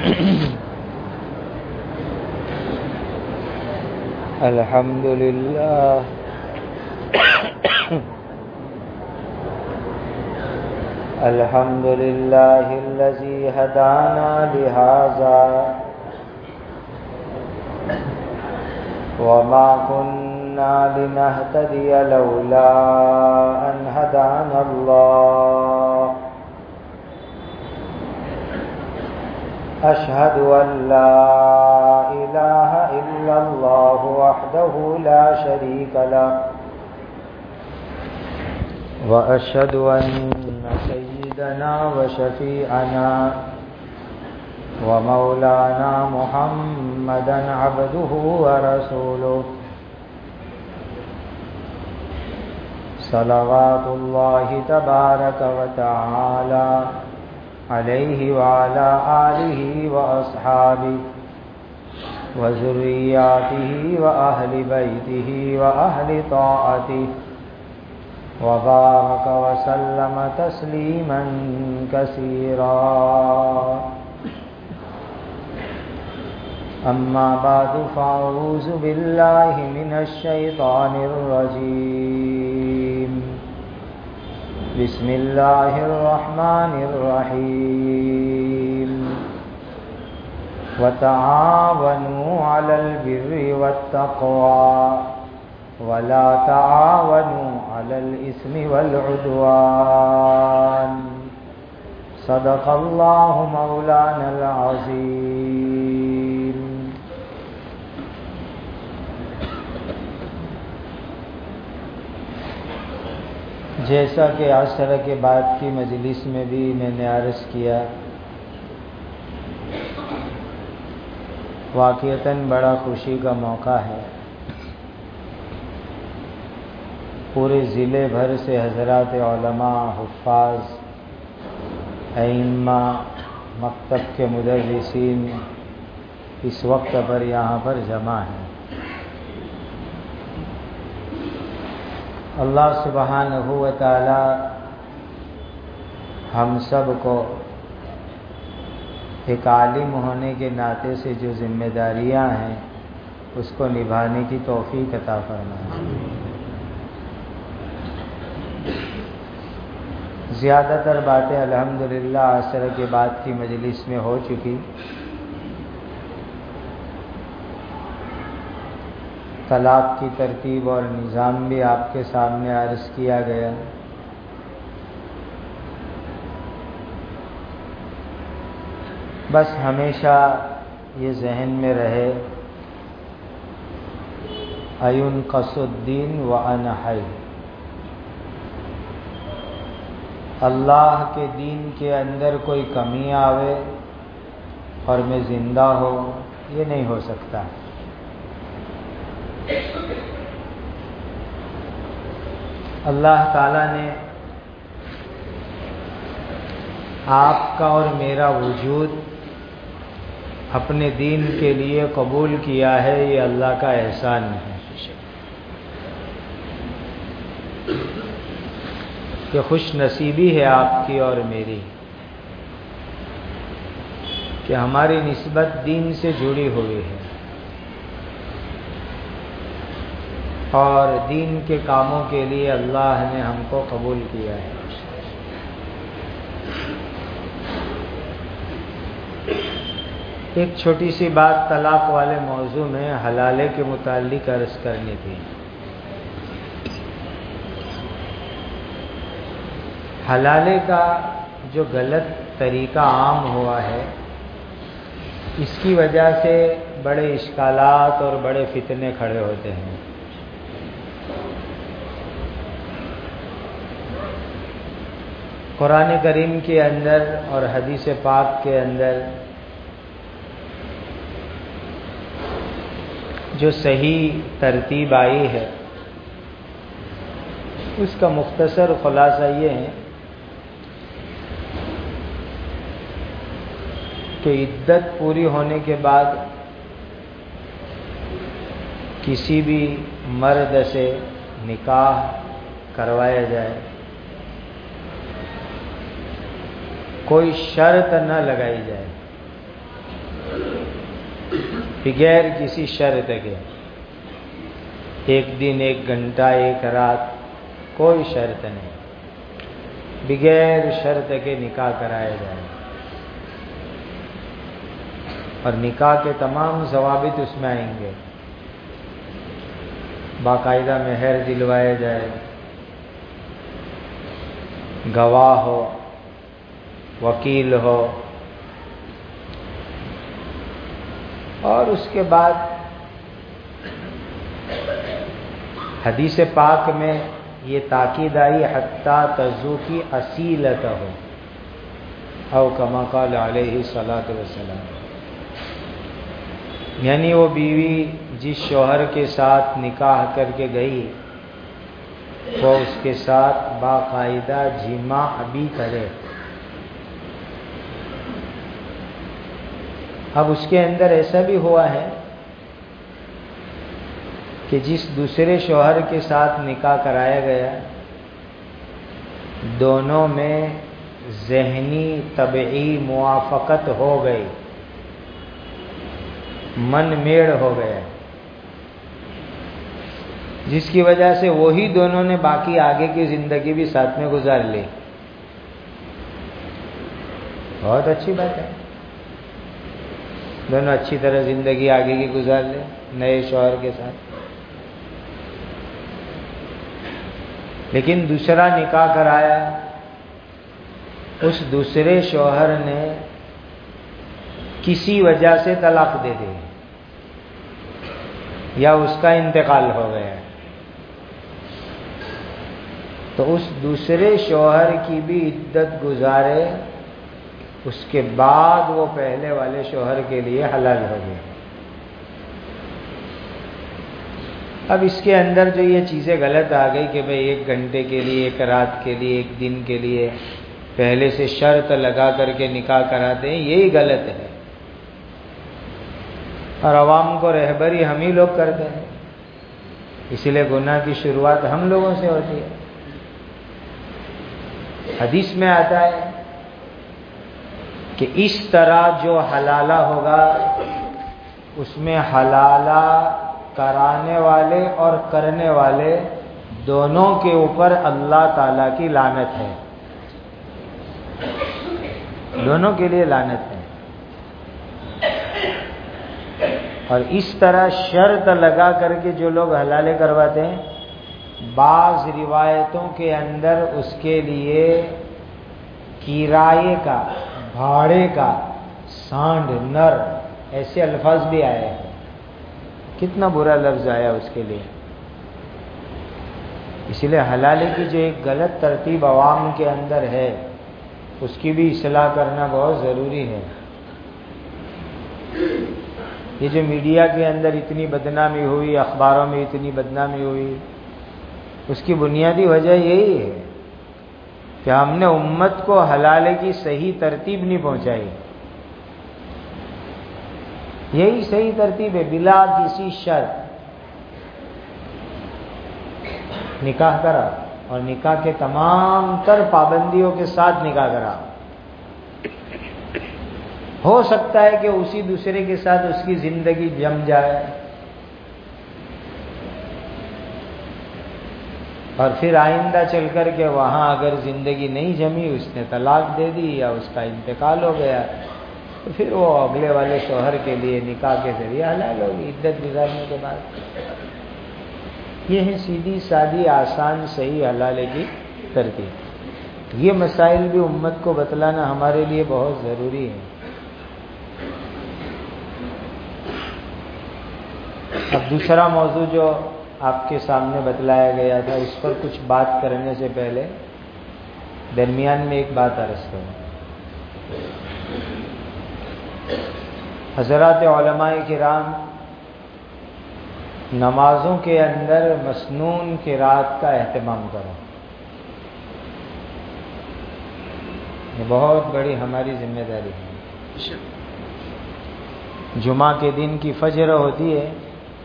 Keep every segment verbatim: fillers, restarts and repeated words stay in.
الحمد لله الحمد لله الذي هدانا لهذا وما كنا لنهتدي لولا أن هدانا الله أشهد أن لا إله إلا الله وحده لا شريك له وأشهد أن سيدنا وشفيعنا ومولانا محمدا عبده ورسوله صلوات الله تبارك وتعالى عليه وعلى آله وأصحابه وذرياته وأهل بيته وأهل طاعته وبارك وسلم تسليما كثيرا. أما بعد فأعوذ بالله من الشيطان الرجيم. بسم الله الرحمن الرحيم. وتعاونوا على البر والتقوى ولا تعاونوا على الإثم والعدوان. صدق الله مولانا العظيم. جیسا کہ عصر کے بعد کی مجلس میں بھی میں نے عرض کیا، واقعتاً بڑا خوشی کا موقع ہے. پورے ضلع بھر سے حضرات علماء، حفاظ، ائمہ، مکتب کے مدرسین اس وقت پر یہاں پر جمع ہیں. اللہ سبحانہ و تعالی ہم سب کو ایک عالم ہونے کے ناطے سے جو ذمہ داریاں ہیں اس کو نبھانے کی توفیق عطا فرمائے. زیادہ تر باتیں الحمدللہ عصر کے بعد کی مجلس میں ہو چکی. طلاق کی ترتیب اور نظام بھی آپ کے سامنے عرض کیا گیا. بس ہمیشہ یہ ذہن میں رہے، ایون قص الدین و انا حی، اللہ کے دین کے اندر کوئی کمی آوے اور میں زندہ ہو، یہ نہیں ہو سکتا. اللہ تعالیٰ نے آپ کا اور میرا وجود اپنے دین کے لیے قبول کیا ہے، یہ اللہ کا احسان ہے کہ خوش نصیبی ہے آپ کی اور میری کہ ہماری نسبت دین سے جڑی ہوئی ہے اور دین کے کاموں کے لیے اللہ نے ہم کو قبول کیا ہے. ایک چھوٹی سی بات طلاق والے موضوع میں حلالے کے متعلق عرض کرنی تھی. حلالے کا جو غلط طریقہ عام ہوا ہے، اس کی وجہ سے بڑے اشکالات اور بڑے فتنے کھڑے ہوتے ہیں. قرآن کریم کے اندر اور حدیث پاک کے اندر جو صحیح ترتیب آئی ہے اس کا مختصر خلاصہ یہ ہے کہ عدت پوری ہونے کے بعد کسی بھی مرد سے نکاح کروایا جائے، کوئی شرط نہ لگائی جائے. بغیر کسی شرط کے، ایک دن، ایک گھنٹہ، ایک رات، کوئی شرط نہیں، بغیر شرط کے نکاح کرایا جائے اور نکاح کے تمام ضوابط اس میں آئیں گے۔ باقاعدہ مہر دلوایا جائے، گواہ ہو، وکیل ہو، اور اس کے بعد حدیث پاک میں یہ تاکید آئی حتی تذوقی اصیلتہ او کما قال علیہ الصلاۃ والسلام، یعنی وہ بیوی جس شوہر کے ساتھ نکاح کر کے گئی وہ اس کے ساتھ باقاعدہ جماع بھی کرے۔ اب اس کے اندر ایسا بھی ہوا ہے کہ جس دوسرے شوہر کے ساتھ نکاح کرایا گیا دونوں میں ذہنی طبعی موافقت ہو گئی، من میڑ ہو گیا، جس کی وجہ سے وہی دونوں نے باقی آگے کی زندگی بھی ساتھ میں گزار لی۔ بہت اچھی بات ہے، دونوں اچھی طرح زندگی آگے کی گزار لے نئے شوہر کے ساتھ۔ لیکن دوسرا نکاح کرایا، اس دوسرے شوہر نے کسی وجہ سے طلاق دے دی یا اس کا انتقال ہو گیا، تو اس دوسرے شوہر کی بھی عدت گزارے، اس کے بعد وہ پہلے والے شوہر کے لیے حلال ہو گئے۔ اب اس کے اندر جو یہ چیزیں غلط آ گئی کہ بھئی ایک گھنٹے کے لیے، ایک رات کے لیے، ایک دن کے لیے پہلے سے شرط لگا کر کے نکاح کراتے ہیں، یہی غلط ہے، اور عوام کو رہبری ہم ہی لوگ کرتے ہیں، اسی لیے گناہ کی شروعات ہم لوگوں سے ہوتی ہے۔ حدیث میں آتا ہے کہ اس طرح جو حلالہ ہوگا اس میں حلالہ کرانے والے اور کرنے والے دونوں کے اوپر اللہ تعالیٰ کی لعنت ہے، دونوں کے لیے لعنت ہے۔ اور اس طرح شرط لگا کر کے جو لوگ حلالے کرواتے ہیں، بعض روایتوں کے اندر اس کے لیے کرائے کا، بھاڑے کا، سانڈ، نر، ایسے الفاظ بھی آئے ہیں۔ کتنا برا لفظ آیا اس کے لیے۔ اسی لیے حلالے کی جو ایک غلط ترتیب عوام کے اندر ہے اس کی بھی اصلاح کرنا بہت ضروری ہے۔ یہ جو میڈیا کے اندر اتنی بدنامی ہوئی، اخباروں میں اتنی بدنامی ہوئی، اس کی بنیادی وجہ یہی ہے کہ ہم نے امت کو حلالے کی صحیح ترتیب نہیں پہنچائی۔ یہی صحیح ترتیب ہے، بلا کسی شرط نکاح کرا اور نکاح کے تمام تر پابندیوں کے ساتھ نکاح کرا۔ ہو سکتا ہے کہ اسی دوسرے کے ساتھ اس کی زندگی جم جائے اور پھر آئندہ چل کر کے وہاں اگر زندگی نہیں جمی، اس نے طلاق دے دی یا اس کا انتقال ہو گیا، تو پھر وہ اگلے والے شوہر کے لیے نکاح کے ذریعے حلال ہوگی عدت گزارنے کے بعد۔ یہ ہے سیدھی سادی آسان صحیح حلالے کی ترتیب۔ یہ مسائل بھی امت کو بتلانا ہمارے لیے بہت ضروری ہے۔ اب دوسرا موضوع جو آپ کے سامنے بتلایا گیا تھا، اس پر کچھ بات کرنے سے پہلے درمیان میں ایک بات عرض کروں۔ حضرات علماء کرام، نمازوں کے اندر مسنون قرات کا اہتمام کرو، یہ بہت بڑی ہماری ذمہ داری ہے۔ جمعہ کے دن کی فجر ہوتی ہے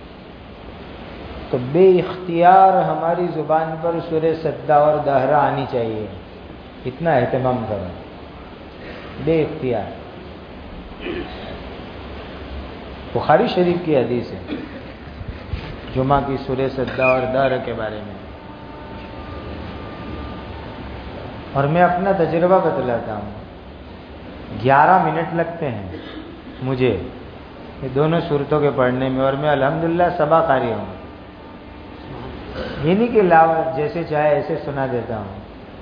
تو بے اختیار ہماری زبان پر سورہ سجدہ اور دہرہ آنی چاہیے، اتنا اہتمام کرو، بے اختیار۔ بخاری شریف کی حدیث ہے جمعہ کی سورہ سجدہ اور دہر کے بارے میں. اور میں اپنا تجربہ بتلاتا ہوں. گیارہ منٹ لگتے ہیں مجھے یہ دونوں صورتوں کے پڑھنے میں، اور میں الحمدللہ سبا قاری ہوں. یہ نہیں کہ لاؤ جیسے چاہے ایسے سنا دیتا ہوں.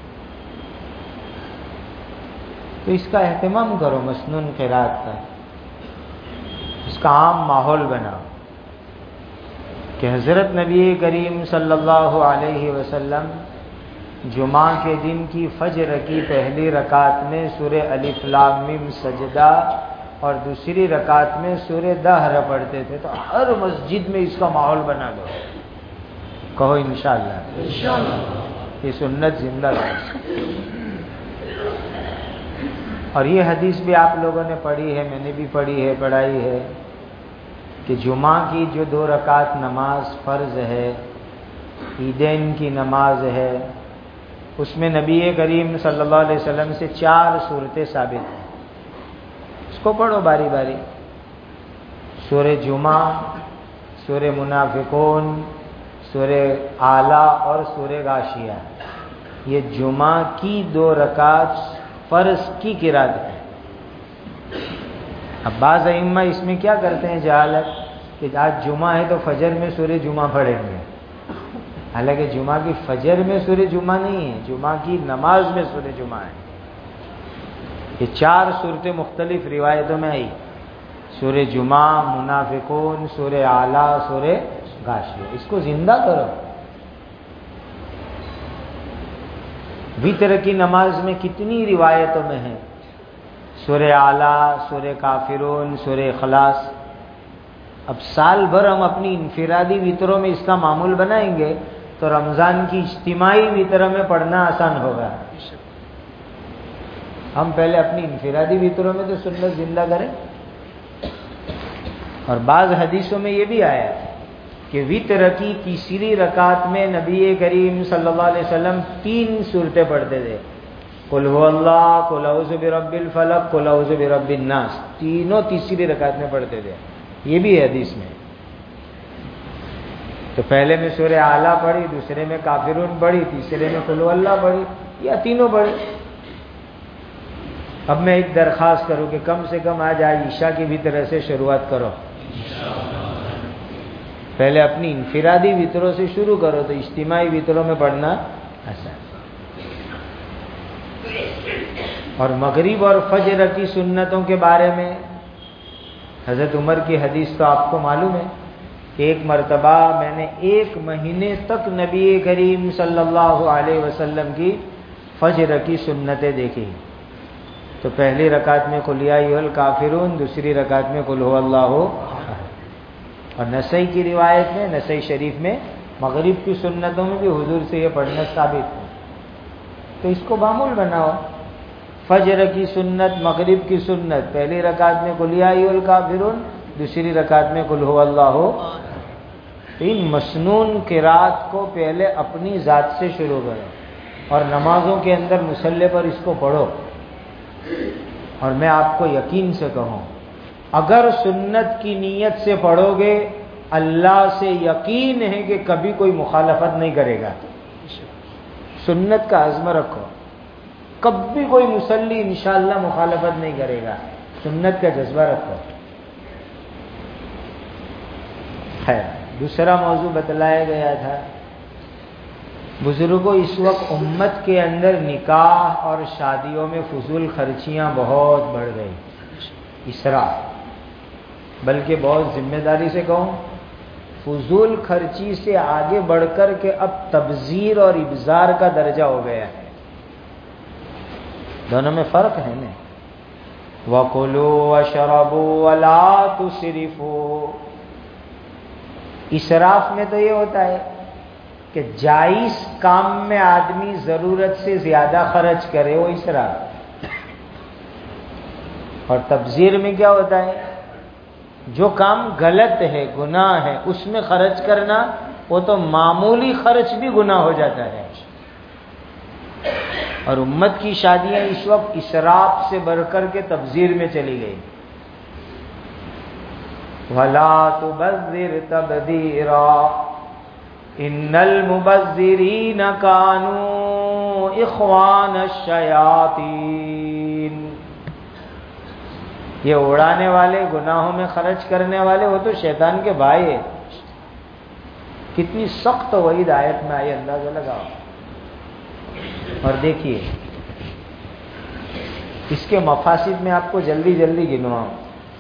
تو اس کا اہتمام کرو مسنون قرات کا، اس کا عام ماحول بناؤ کہ حضرت نبی کریم صلی اللہ علیہ وسلم جمعہ کے دن کی فجر کی پہلی رکعت میں سورہ الف لام میم سجدہ اور دوسری رکعت میں سورہ دہر پڑھتے تھے. تو ہر مسجد میں اس کا ماحول بنا دو. کہو انشاءاللہ انشاءاللہ یہ سنت زندہ رہے. اور یہ حدیث بھی آپ لوگوں نے پڑھی ہے، میں نے بھی پڑھی ہے، پڑھائی ہے کہ جمعہ کی جو دو رکعت نماز فرض ہے، عیدین کی نماز ہے، اس میں نبی کریم صلی اللہ علیہ وسلم سے چار صورتیں ثابت ہیں. اس کو پڑھو باری باری. سورہ جمعہ، سورہ منافقون، سورہ اعلیٰ اور سورہ غاشیہ. یہ جمعہ کی دو رکعت فرض کی قرات ہے. اب بعض ائمہ اس میں کیا کرتے ہیں جہالت کہ آج جمعہ ہے تو فجر میں سورہ جمعہ پڑھیں گے. حالانکہ جمعہ کی فجر میں سورہ جمعہ نہیں ہے، جمعہ کی نماز میں سورہ جمعہ ہے. یہ چار صورتیں مختلف روایتوں میں آئی، سورہ جمعہ، منافقون، سورہ اعلیٰ، سورہ غاشیہ. اس کو زندہ کرو. وتر کی نماز میں کتنی روایتوں میں ہے سورہ اعلیٰ، سورہ کافرون، سورہ اخلاص. اب سال بھر ہم اپنی انفرادی وطروں میں اس کا معمول بنائیں گے تو رمضان کی اجتماعی وطر میں پڑھنا آسان ہوگا. ہم پہلے اپنی انفرادی وطروں میں تو سنت زندہ کریں. اور بعض حدیثوں میں یہ بھی آیا کہ وطر کی تیسری رکعت میں نبی کریم صلی اللہ علیہ وسلم تین صورتیں پڑھتے تھے، قل هو اللہ، قل اعوذ برب الفلق، قل اعوذ برب الناس. تینوں تیسری رکعت میں پڑھتے تھے. یہ بھی ہے حدیث میں. تو پہلے میں سورہ اعلیٰ پڑھی، دوسرے میں کافرون پڑھی، تیسرے میں قل هو اللہ پڑھی، یا تینوں پڑھی. اب میں ایک درخواست کروں کہ کم سے کم آج آج عشاء کی بھی طرح سے شروعات کرو. پہلے اپنی انفرادی وطروں سے شروع کرو تو اجتماعی وطروں میں پڑھنا آسان. اور مغرب اور فجر کی سنتوں کے بارے میں حضرت عمر کی حدیث تو آپ کو معلوم ہے کہ ایک مرتبہ میں نے ایک مہینے تک نبی کریم صلی اللہ علیہ وسلم کی فجر کی سنتیں دیکھی. تو پہلی رکعت میں قل یا ایھا الکافرون، دوسری رکعت میں قل هو اللہ. اور نسائی کی روایت میں، نسائی شریف میں مغرب کی سنتوں میں بھی حضور سے یہ پڑھنا ثابت ہے. تو اس کو معمول بناؤ. فجر کی سنت، مغرب کی سنت، پہلی رکعت میں قل یا ایھا الکافرون، دوسری رکعت میں قل هو اللہ. ان مسنون قرات کو پہلے اپنی ذات سے شروع کرو اور نمازوں کے اندر مصلی پر اس کو پڑھو. اور میں آپ کو یقین سے کہوں، اگر سنت کی نیت سے پڑھو گے اللہ سے یقین ہے کہ کبھی کوئی مخالفت نہیں کرے گا. سنت کا عزم رکھو، کبھی کوئی مصلی انشاءاللہ مخالفت نہیں کرے گا. سنت کا جذبہ رکھو. ہے دوسرا موضوع بتلایا گیا تھا، بزرگوں اس وقت امت کے اندر نکاح اور شادیوں میں فضول خرچیاں بہت بڑھ گئی. اسراف، بلکہ بہت ذمہ داری سے کہوں، فضول خرچی سے آگے بڑھ کر کے اب تبذیر اور ابذار کا درجہ ہو گیا ہے. دونوں میں فرق ہے نا. وَكُلُوا وَاشْرَبُوا وَلَا تُسْرِفُوا. اسراف میں تو یہ ہوتا ہے کہ جائز کام میں آدمی ضرورت سے زیادہ خرچ کرے، وہ اسراف. اور تبذیر میں کیا ہوتا ہے، جو کام غلط ہے، گناہ ہے، اس میں خرچ کرنا، وہ تو معمولی خرچ بھی گناہ ہو جاتا ہے. اور امت کی شادیاں اس وقت اسراف سے بڑھ کر کے تبذیر میں چلی گئی. وَلَا تُبَذِّرْ تَبْذِيرًا إِنَّ الْمُبَذِّرِينَ كَانُوا إِخْوَانَ الشَّيَاطِينِ. یہ اڑانے والے، گناہوں میں خرچ کرنے والے، وہ تو شیطان کے بھائی ہیں. کتنی سخت وعید آیت میں آئی، اندازہ لگاؤ. اور دیکھیے اس کے مفاسد میں آپ کو جلدی جلدی گنواؤں.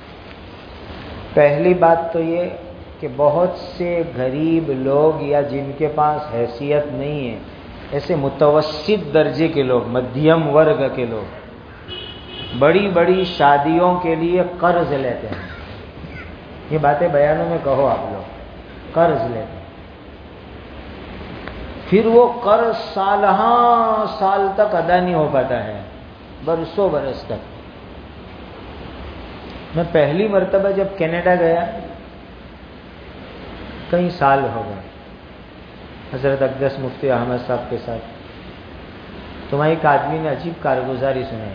پہلی بات تو یہ کہ بہت سے غریب لوگ یا جن کے پاس حیثیت نہیں ہے، ایسے متوسط درجے کے لوگ، مدھیم ورگ کے لوگ، بڑی بڑی شادیوں کے لیے قرض لیتے ہیں. یہ باتیں بیانوں میں کہو آپ لوگ، قرض لیتے ہیں. پھر وہ قرض سالہاں سال تک ادا نہیں ہو پاتا ہے، برسوں برس تک. میں پہلی مرتبہ جب کینیڈا گیا، کئی سال ہو گئے، حضرت اقدس مفتی احمد صاحب کے ساتھ، تو وہاں ایک آدمی نے عجیب کارگزاری سنائی.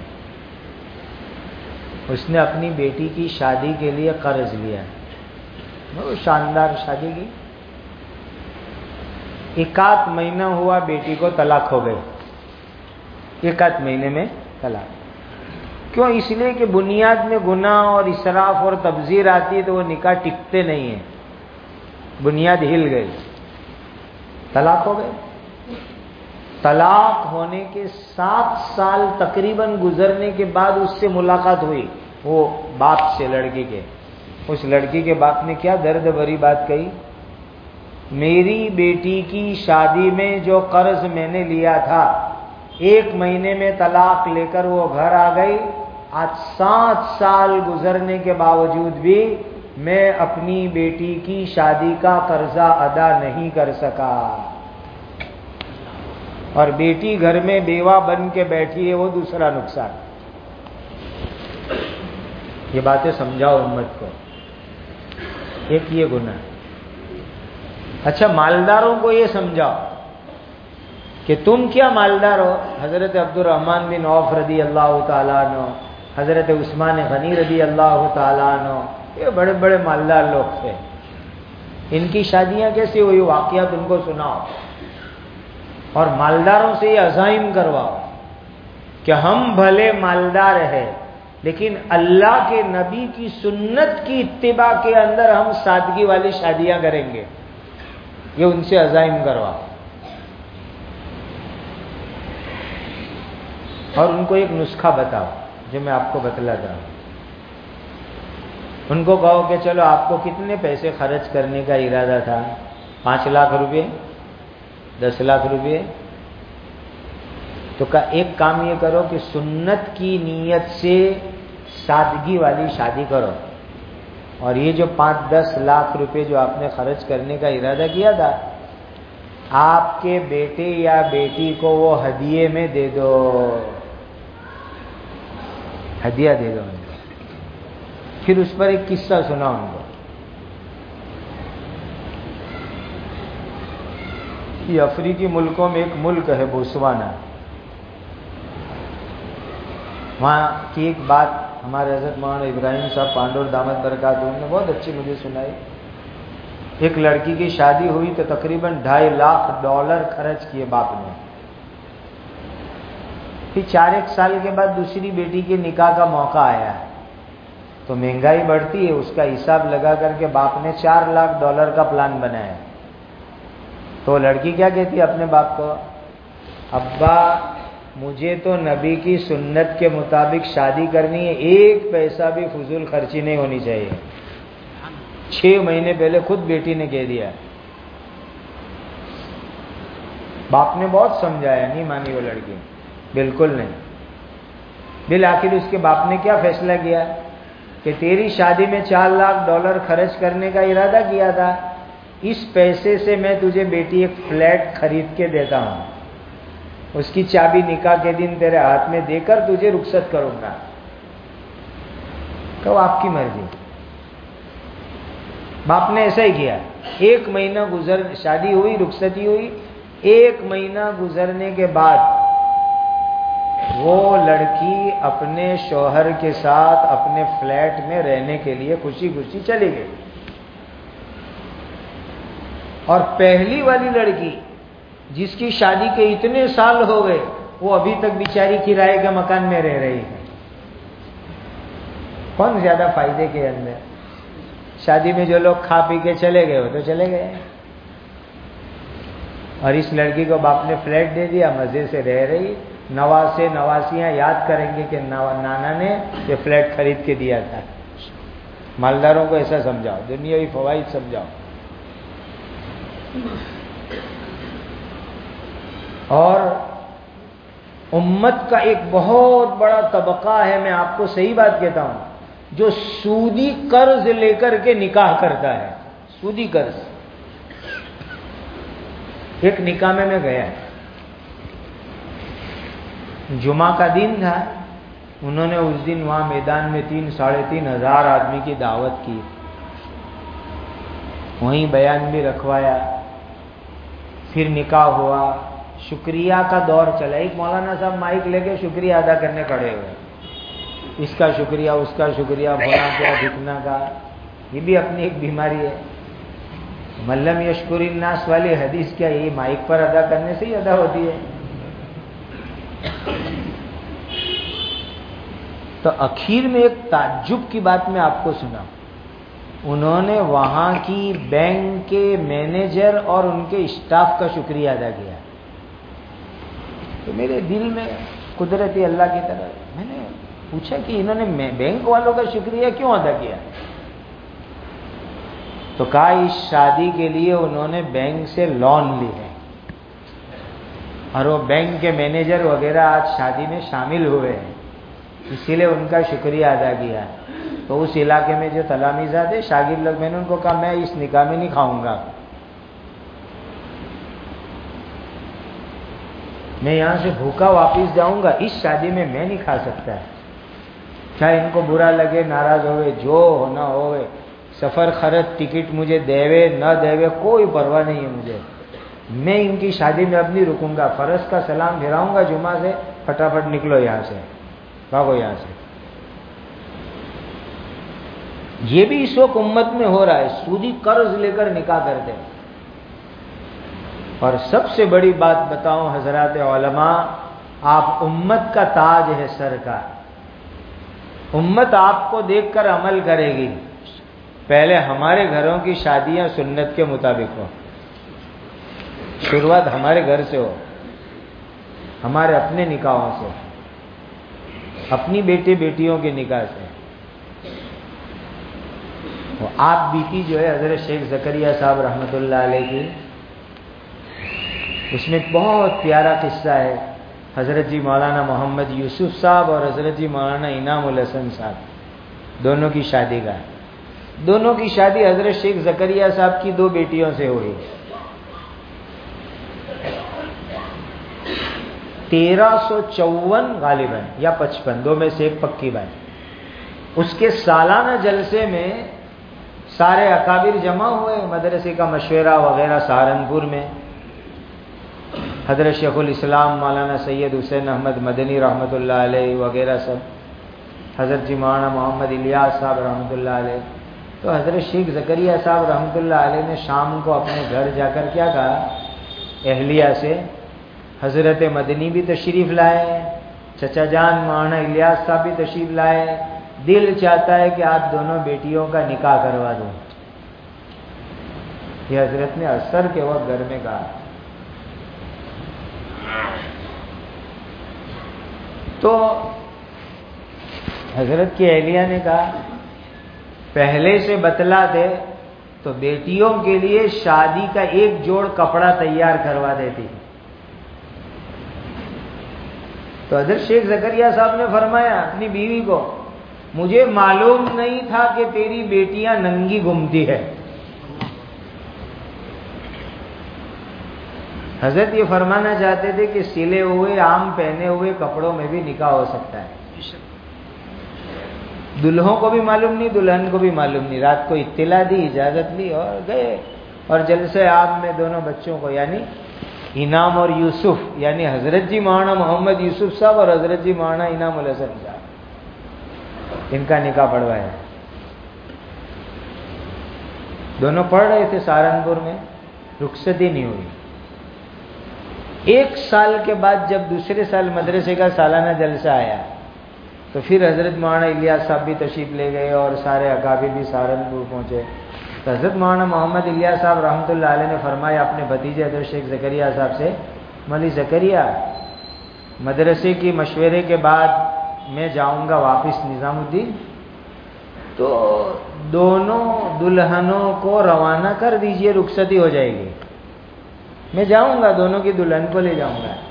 اس نے اپنی بیٹی کی شادی کے لیے قرض لیا، بہت شاندار شادی کی. ایک آدھ مہینہ ہوا بیٹی کو طلاق ہو گئی، ایک آدھ مہینے میں طلاق. کیوں؟ اس لیے کہ بنیاد میں گناہ اور اسراف اور تبذیر آتی ہے تو وہ نکاح ٹکتے نہیں ہیں، بنیاد ہل گئی، طلاق ہو گئے. طلاق ہونے کے سات سال تقریباً گزرنے کے بعد اس سے ملاقات ہوئی، وہ باپ سے، لڑکی کے. اس لڑکی کے باپ نے کیا درد بھری بات کہی، میری بیٹی کی شادی میں جو قرض میں نے لیا تھا، ایک مہینے میں طلاق لے کر وہ گھر آ گئی. آج سات سال گزرنے کے باوجود بھی میں اپنی بیٹی کی شادی کا قرضہ ادا نہیں کر سکا، اور بیٹی گھر میں بیوہ بن کے بیٹھی ہے، وہ دوسرا نقصان. یہ باتیں سمجھاؤ امت کو. ایک یہ گناہ. اچھا، مالداروں کو یہ سمجھاؤ کہ تم کیا مالدار ہو. حضرت عبد الرحمن بن عوف رضی اللہ تعالیٰ عنہ، حضرت عثمان غنی رضی اللہ تعالیٰ عنہ، یہ بڑے بڑے مالدار لوگ تھے. ان کی شادیاں کیسی ہوئی، واقعات ان کو سناؤ، اور مالداروں سے یہ عزائم کرواؤ کہ ہم بھلے مالدار ہیں لیکن اللہ کے نبی کی سنت کی اتباع کے اندر ہم سادگی والی شادیاں کریں گے. یہ ان سے عزائم کرواؤ، اور ان کو ایک نسخہ بتاؤ جو میں آپ کو بتلاتا ہوں. ان کو کہو کہ چلو آپ کو کتنے پیسے خرچ کرنے کا ارادہ تھا، پانچ لاکھ روپے، دس لاکھ روپے. تو ایک کام یہ کرو کہ سنت کی نیت سے سادگی والی شادی کرو، اور یہ جو پانچ دس لاکھ روپے جو آپ نے خرچ کرنے کا ارادہ کیا تھا، آپ کے بیٹے یا بیٹی کو وہ ہدیے میں دے دو، ہدیہ دے دو. پھر اس پر ایک قصہ سنا ان کو. یہ افریقی ملکوں میں ایک ملک ہے بوتسوانا، وہاں کی ایک بات ہمارے حضرت مولانا ابراہیم صاحب پانڈور دامت برکاتہ نے بہت اچھی مجھے سنائی. ایک لڑکی کی شادی ہوئی تو تقریباً ڈھائی لاکھ ڈالر خرچ کیے باپ نے. پھر چار ایک سال کے بعد دوسری بیٹی کے نکاح کا موقع آیا تو مہنگائی بڑھتی ہے، اس کا حساب لگا کر کے باپ نے چار لاکھ ڈالر کا پلان بنایا. تو لڑکی کیا کہتی ہے اپنے باپ کو، ابا مجھے تو نبی کی سنت کے مطابق شادی کرنی ہے، ایک پیسہ بھی فضول خرچی نہیں ہونی چاہیے. چھ مہینے پہلے خود بیٹی نے کہہ دیا. باپ نے بہت سمجھایا، نہیں مانی وہ لڑکی، بالکل نہیں. بالآخر اس کے باپ نے کیا فیصلہ کیا کہ تیری شادی میں چار لاکھ ڈالر خرچ کرنے کا ارادہ کیا تھا، اس پیسے سے میں تجھے بیٹی ایک فلیٹ خرید کے دیتا ہوں، اس کی چابی نکاح کے دن تیرے ہاتھ میں دے کر تجھے رخصت کروں گا. تو آپ کی مرضی. باپ نے ایسا ہی کیا. ایک مہینہ گزر شادی ہوئی، رخصتی ہوئی، ایک مہینہ گزرنے کے بعد وہ لڑکی اپنے شوہر کے ساتھ اپنے فلیٹ میں رہنے کے لیے خوشی خوشی چلی گئی، اور پہلی والی لڑکی جس کی شادی کے اتنے سال ہو گئے وہ ابھی تک بیچاری کرائے کے مکان میں رہ رہی ہے۔ کون زیادہ فائدے کے اندر؟ شادی میں جو لوگ کھا پی کے چلے گئے وہ تو چلے گئے، اور اس لڑکی کو باپ نے فلیٹ دے دیا، مزے سے رہ رہی، نواسے نواسیاں یاد کریں گے کہ نانا نے یہ فلیٹ خرید کے دیا تھا۔ مالداروں کو ایسا سمجھاؤ، دنیاوی فوائد سمجھاؤ۔ اور امت کا ایک بہت بڑا طبقہ ہے، میں آپ کو صحیح بات کہتا ہوں، جو سودی قرض لے کر کے نکاح کرتا ہے۔ سودی قرض۔ ایک نکاح میں میں گیا، جمعہ کا دن تھا، انہوں نے اس دن وہاں میدان میں تین ساڑھے تین ہزار آدمی کی دعوت کی، وہیں بیان بھی رکھوایا، پھر نکاح ہوا، شکریہ کا دور چلا۔ ایک مولانا صاحب مائک لے کے شکریہ ادا کرنے کھڑے ہوئے، اس کا شکریہ، اس کا شکریہ، بھونا کیا دکھنا کا، یہ بھی اپنی ایک بیماری ہے۔ ملم یشکر الناس والی حدیث کیا یہ مائک پر ادا کرنے سے ہی ادا ہوتی ہے؟ تو اخیر میں ایک تعجب کی بات میں آپ کو سنا، انہوں نے وہاں کی بینک کے مینیجر اور ان کے اسٹاف کا شکریہ ادا کیا۔ تو میرے دل میں قدرتی اللہ کی طرف میں نے پوچھا کہ انہوں نے بینک والوں کا شکریہ کیوں ادا کیا؟ تو کہا اس شادی کے لیے انہوں نے بینک سے لون لی ہے، اور وہ بینک کے مینیجر وغیرہ آج شادی میں شامل ہوئے ہیں، اسی لیے ان کا شکریہ ادا کیا۔ تو اس علاقے میں جو تلامذہ تھے، شاگرد لوگ، میں نے ان کو کہا میں اس نکاح میں نہیں کھاؤں گا، میں یہاں سے بھوکا واپس جاؤں گا، اس شادی میں میں نہیں کھا سکتا۔ چاہے ان کو برا لگے، ناراض ہوئے، جو ہونا ہوئے، سفر خرچ ٹکٹ مجھے دیوے نہ دیوے کوئی پرواہ نہیں ہے مجھے، میں ان کی شادی میں اب نہیں رکوں گا، فرض کا سلام پھراؤں گا جمعہ سے، پھٹافٹ نکلو یہاں سے، بھاگو یہاں سے۔ یہ بھی اس وقت امت میں ہو رہا ہے، سودی قرض لے کر نکاح کرتے ہیں۔ اور سب سے بڑی بات بتاؤں حضرات علماء، آپ امت کا تاج ہے سر کا، امت آپ کو دیکھ کر عمل کرے گی۔ پہلے ہمارے گھروں کی شادیاں سنت کے مطابق ہو، شروعات ہمارے گھر سے ہو، ہمارے اپنے نکاحوں سے، اپنی بیٹے بیٹیوں کے نکاح سے۔ وہ آپ بیتی جو ہے حضرت شیخ زکریا صاحب رحمۃ اللہ علیہ کی، اس میں بہت پیارا قصہ ہے، حضرت جی مولانا محمد یوسف صاحب اور حضرت جی مولانا انعام الحسن صاحب دونوں کی شادی کا، دونوں کی شادی حضرت شیخ زکریا صاحب کی دو بیٹیوں سے ہوئی۔ تیرہ سو چون غالباً یا پچپن، دو میں سے ایک پکی بات۔ اس کے سالانہ جلسے میں سارے اکابر جمع ہوئے، مدرسے کا مشورہ وغیرہ سہارنپور میں، حضرت شیخ الاسلام مولانا سید حسین احمد مدنی رحمۃ اللہ علیہ وغیرہ سب، حضرت جی مولانا محمد الیاس صاحب رحمۃ اللہ علیہ۔ تو حضرت شیخ زکریا صاحب رحمۃ اللہ علیہ نے شام کو اپنے گھر جا کر کیا کہا اہلیہ سے، حضرت مدنی بھی تشریف لائے، چچا جان مولانا الیاس صاحب بھی تشریف لائے، دل چاہتا ہے کہ آپ دونوں بیٹیوں کا نکاح کروا دوں۔ یہ حضرت نے عصر کے وقت گھر میں کہا۔ تو حضرت کی اہلیہ نے کہا پہلے سے بتلا دے تو بیٹیوں کے لیے شادی کا ایک جوڑ کپڑا تیار کروا دیتی۔ تو حضرت شیخ زکریا صاحب نے فرمایا اپنی بیوی کو، مجھے معلوم نہیں تھا کہ تیری بیٹیاں ننگی گھومتی ہے۔ حضرت یہ فرمانا چاہتے تھے کہ سلے ہوئے عام پہنے ہوئے کپڑوں میں بھی نکاح ہو سکتا ہے۔ دلہوں کو بھی معلوم نہیں، دلہن کو بھی معلوم نہیں، رات کو اطلاع دی، اجازت لی اور گئے، اور جلسے عام میں دونوں بچوں کو یعنی انعام اور یوسف یعنی حضرت جی مولانا محمد یوسف صاحب اور حضرت جی مولانا انعام الحسن صاحب، ان کا نکاح پڑھوایا۔ دونوں پڑھ رہے تھے سہارنپور میں، رخصتی نہیں ہوئی۔ ایک سال کے بعد جب دوسرے سال مدرسے کا سالانہ جلسہ آیا تو پھر حضرت مولانا الیاس صاحب بھی تشریف لے گئے اور سارے اکابر بھی سہارنپور پہنچے۔ تو حضرت مولانا محمد الیاس صاحب رحمۃ اللہ علیہ نے فرمایا اپنے بھتیجے حضرت شیخ زکریا صاحب سے، مولوی زکریا مدرسے کی مشورے کے بعد میں جاؤں گا واپس نظام الدین، تو دونوں دلہنوں کو روانہ کر دیجئے، رخصتی ہو جائے گی، میں جاؤں گا دونوں کی دلہن کو لے جاؤں گا۔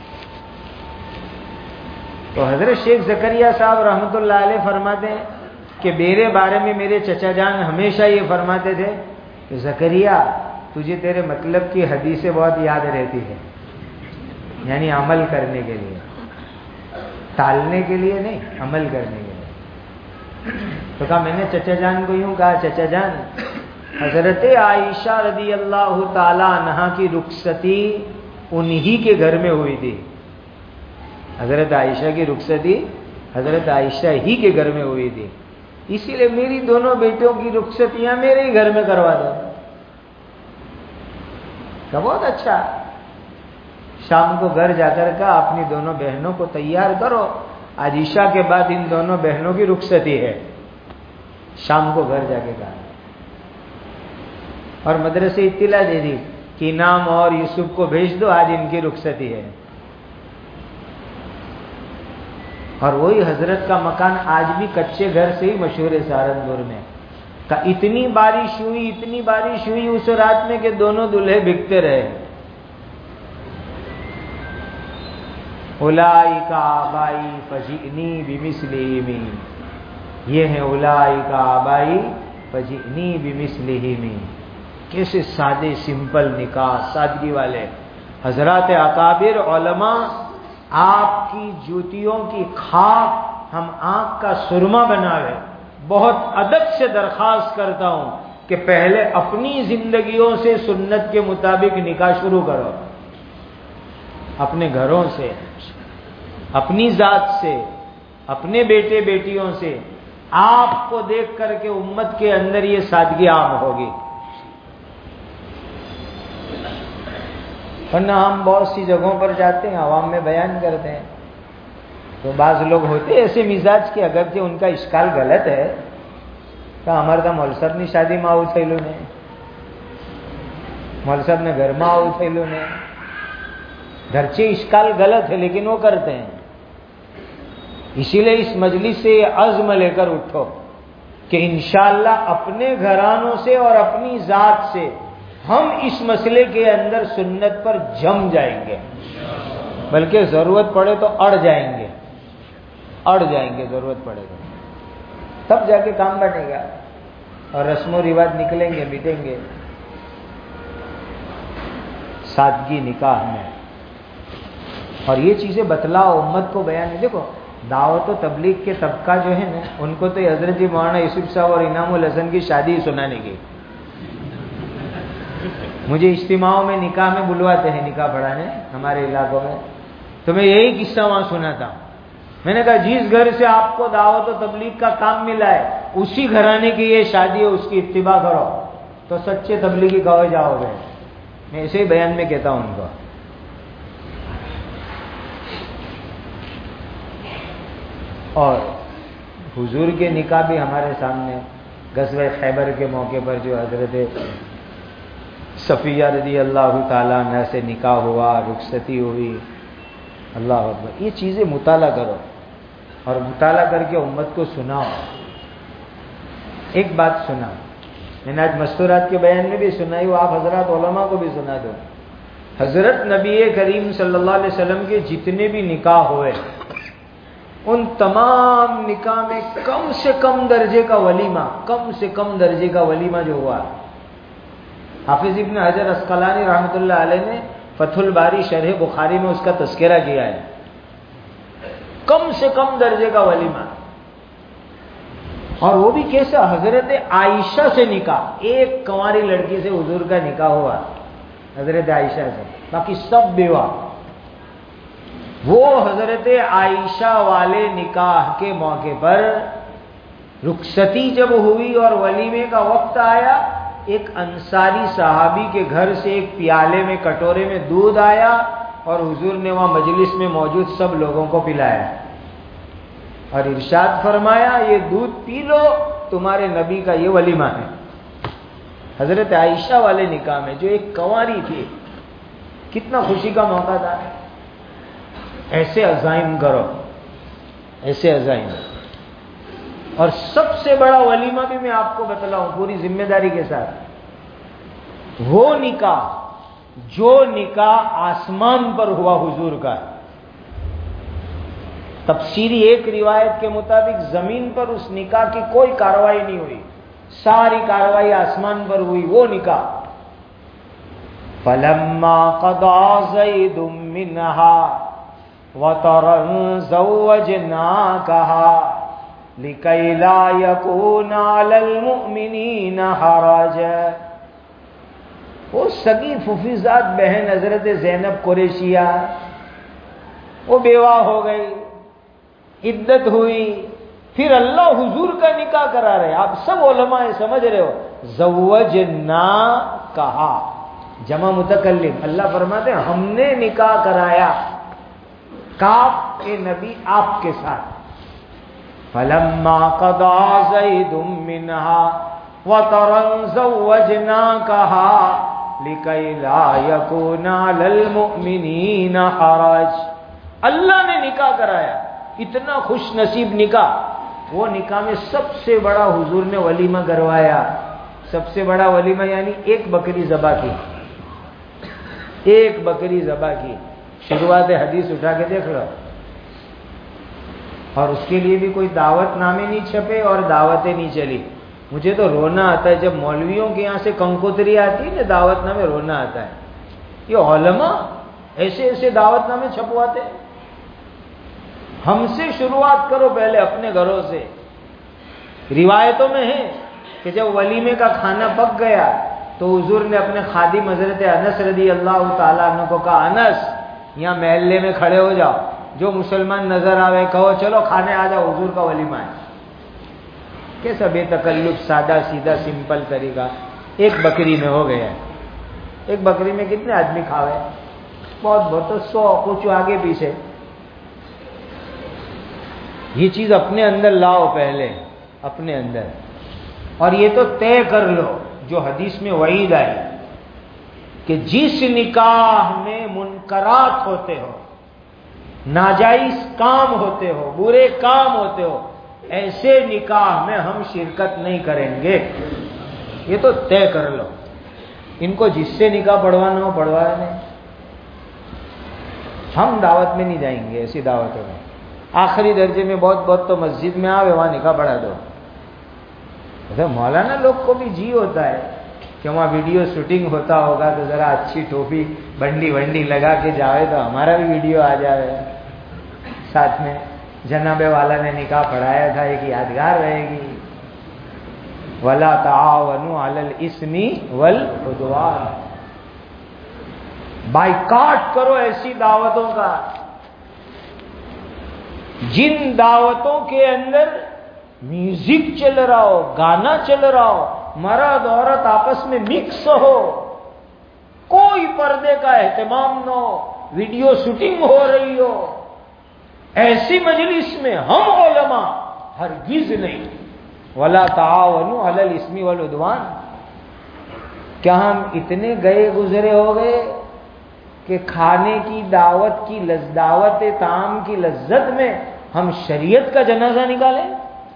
تو حضرت شیخ زکریا صاحب رحمۃ اللہ علیہ فرماتے ہیں کہ میرے بارے میں میرے چچا جان ہمیشہ یہ فرماتے تھے کہ زکریا تجھے تیرے مطلب کی حدیثیں بہت یاد رہتی ہے، یعنی عمل کرنے کے لیے، ٹالنے کے لیے نہیں، عمل کرنے کے لیے۔ تو کہا میں نے چچا جان کو یوں کہا، چچا جان حضرت عائشہ رضی اللہ تعالی عنہا کی رخصتی انہی کے گھر میں ہوئی تھی، حضرت عائشہ کی رخصتی حضرت عائشہ ہی کے گھر میں ہوئی تھی، اسی لیے میری دونوں بیٹوں کی رخصتیاں میرے ہی گھر میں کروا دو۔ کہ بہت اچھا، شام کو گھر جا کر کا اپنی دونوں بہنوں کو تیار کرو، آج عشاء کے بعد ان دونوں بہنوں کی رخصتی ہے، شام کو گھر جا کے کہا۔ اور مدرسے اطلاع دے دی کہ انعام اور یوسف کو بھیج دو، آج ان کی رخصتی ہے۔ اور وہی حضرت کا مکان آج بھی کچے گھر سے ہی مشہور ہے سہارنپور میں، کہ اتنی بارش ہوئی اتنی بارش ہوئی اس رات میں کہ دونوں دلہے بکتے رہے۔ اولئک آبائی فجئنی بمثلہم، یہ ہیں اولئک آبائی فجئنی بمثلہم۔ کیسے سادے سمپل نکاح، سادگی والے حضرات اکابر علماء، آپ کی جوتیوں کی کھاپ ہم آنکھ کا سرما بناوے۔ بہت ادب سے درخواست کرتا ہوں کہ پہلے اپنی زندگیوں سے سنت کے مطابق نکاح شروع کرو، اپنے گھروں سے، اپنی ذات سے، اپنے بیٹے بیٹیوں سے۔ آپ کو دیکھ کر کے امت کے اندر یہ سادگی عام ہوگی، ورنہ ہم بہت سی جگہوں پر جاتے ہیں، عوام میں بیان کرتے ہیں، تو بعض لوگ ہوتے ایسے مزاج کے، اگرچہ ان کا اشکال غلط ہے کہ ہمارا تو مول صاحب نے شادی میں آؤ تھیلو نے، مول صاحب نے گھر میں آؤ تھیلو نے، گھرچے اشکال غلط ہے لیکن وہ کرتے ہیں۔ اسی لیے اس مجلس سے یہ عزم لے کر اٹھو کہ انشاءاللہ اپنے گھرانوں سے اور اپنی ذات سے ہم اس مسئلے کے اندر سنت پر جم جائیں گے، بلکہ ضرورت پڑے تو اڑ جائیں گے، اڑ جائیں گے ضرورت پڑے تو، تب جا کے کام بنے گا اور رسم و رواج نکلیں گے، مٹیں گے۔ سادگی نکاح میں، اور یہ چیزیں بتلاؤ، امت کو بیان۔ دیکھو دعوت و تبلیغ کے طبقہ جو ہے نا، ان کو تو حضرت جی مولانا یوسف صاحب اور انعام الحسن کی شادی سنانے کی، مجھے اجتماعوں میں نکاح میں بلواتے ہیں، نکاح پڑھانے ہمارے علاقوں میں، تو میں یہی قصہ وہاں سناتا ہوں۔ میں نے کہا جس گھر سے آپ کو دعوت و تبلیغ کا کام ملا ہے اسی گھرانے کی یہ شادی ہے، اس کی اتباع کرو تو سچے تبلیغی کہو جاؤ گے۔ میں ایسے ہی بیان میں کہتا ہوں ان کو۔ اور حضور کے نکاح بھی ہمارے سامنے، غزوہ خیبر کے موقع پر جو حضرت صفیہ رضی اللہ تعالیٰ عنہ سے نکاح ہوا، رخصتی ہوئی، اللہ اکبر۔ یہ چیزیں مطالعہ کرو اور مطالعہ کر کے امت کو سناؤ۔ ایک بات سنا میں نے آج مستورات کے بیان میں بھی سنائی، وہ آپ حضرات علماء کو بھی سنا دو۔ حضرت نبی کریم صلی اللہ علیہ وسلم کے جتنے بھی نکاح ہوئے، ان تمام نکاح میں کم سے کم درجے کا ولیمہ، کم سے کم درجے کا ولیمہ جو ہوا، حافظ ابن حجر عسقلانی رحمۃ اللہ علیہ نے فتح الباری شرح بخاری میں اس کا تذکرہ کیا ہے، کم سے کم درجے کا ولیمہ۔ اور وہ بھی کیسا؟ حضرت عائشہ سے نکاح، ایک کنواری لڑکی سے حضور کا نکاح ہوا، حضرت عائشہ سے، باقی سب بیوہ۔ وہ حضرت عائشہ والے نکاح کے موقع پر رخصتی جب ہوئی اور ولیمے کا وقت آیا، ایک انصاری صحابی کے گھر سے ایک پیالے میں کٹورے میں دودھ آیا اور حضور نے وہاں مجلس میں موجود سب لوگوں کو پلایا اور ارشاد فرمایا یہ دودھ پی لو، تمہارے نبی کا یہ ولیمہ ہے۔ حضرت عائشہ والے نکاح میں جو ایک کنواری تھی، کتنا خوشی کا موقع تھا۔ ایسے عزائم کرو، ایسے عزائم۔ اور سب سے بڑا ولیمہ بھی میں آپ کو بتلاؤں پوری ذمہ داری کے ساتھ، وہ نکاح جو نکاح آسمان پر ہوا حضور کا، تفسیری ایک روایت کے مطابق زمین پر اس نکاح کی کوئی کارروائی نہیں ہوئی، ساری کارروائی آسمان پر ہوئی، وہ نکاح۔ فَلَمَّا قَضَى زَيْدٌ مِّنْهَا وَطَرًا زَوَّجْنَاكَهَا لِكَيْ لَا يَكُونَ عَلَى الْمُؤْمِنِينَ حَرَجٌ۔ وہ سگی پھوپھیزاد بہن حضرت زینب قریشیہ، وہ بیوہ ہو گئی، عدت ہوئی، پھر اللہ حضور کا نکاح کرا رہے۔ آپ سب علماء سمجھ رہے ہو، زوجنا کہا جمع متکلم، اللہ فرماتے ہیں ہم نے نکاح کرایا کاف کے نبی آپ کے ساتھ۔ فلما قضى زید منها وطرا زوجناكها لكي لا يكون على المؤمنين حرج۔ اللہ نے نکاح کرایا، اتنا خوش نصیب نکاح۔ وہ نکاح میں سب سے بڑا حضور نے ولیمہ کروایا، سب سے بڑا ولیمہ یعنی ایک بکری ذبح کی، ایک بکری ذبح کی۔ شروعات حدیث اٹھا کے دیکھ لو، اور اس کے لیے بھی کوئی دعوت نامے نہیں چھپے اور دعوتیں نہیں چلی۔ مجھے تو رونا آتا ہے جب مولویوں کے یہاں سے کنکوتری آتی ہے نا دعوت نامے، رونا آتا ہے۔ یہ علماء ایسے ایسے دعوت نامے چھپواتے ہیں۔ ہم سے شروعات کرو پہلے اپنے گھروں سے۔ روایتوں میں ہے کہ جب ولیمے کا کھانا پک گیا تو حضور نے اپنے خادم حضرت انس رضی اللہ تعالیٰ عنہ کو کہا، انس یہاں محلے میں کھڑے ہو جاؤ، جو مسلمان نظر آوے کہو چلو کھانے آ جاؤ، حضور کا ولیمہ ہے۔ کیسا بے تکلف، سادہ سیدھا سمپل طریقہ، ایک بکری میں ہو گیا ہے۔ ایک بکری میں کتنے آدمی کھاوے؟ بہت بہت تو سو، کچھ آگے پیچھے۔ یہ چیز اپنے اندر لاؤ پہلے، اپنے اندر، اور یہ تو طے کر لو جو حدیث میں وعید آئی کہ جس نکاح میں منکرات ہوتے ہو، ناجائز کام ہوتے ہو، برے کام ہوتے ہو، ایسے نکاح میں ہم شرکت نہیں کریں گے۔ یہ تو طے کر لو۔ ان کو جس سے نکاح پڑھوانا ہو پڑھوایا نہیں، ہم دعوت میں نہیں جائیں گے ایسی دعوتوں میں۔ آخری درجے میں بہت بہت تو مسجد میں آوے وہاں نکاح پڑھا دو۔ مولانا لوگ کو بھی جی ہوتا ہے کہ وہاں ویڈیو شوٹنگ ہوتا ہوگا تو ذرا اچھی ٹوپی بنڈی ونڈی لگا کے جاوے تو ہمارا بھی ویڈیو آ جائے ساتھ میں۔ جناب والا نے نکاح پڑھایا تھا، ایک یادگار رہے گی۔ وَلَا تَعَاوَنُوا عَلَى الْإِثْمِ وَالْعُدْوَانِ۔ بائیکاٹ کرو ایسی دعوتوں کا، جن دعوتوں کے اندر میوزک چل رہا ہو، گانا چل رہا ہو، مرد عورت آپس میں مکس ہو، کوئی پردے کا اہتمام نہ ہو، ویڈیو شوٹنگ ہو رہی ہو، ایسی مجلس میں ہم علماء ہرگز نہیں۔ وَلَا تَعَاوَنُوا عَلَى الْإِثْمِ وَالْعُدْوَانِ۔ کیا ہم اتنے گئے گزرے ہو گئے کہ کھانے کی دعوت کی لذ دعوت طعام کی لذت میں ہم شریعت کا جنازہ نکالیں؟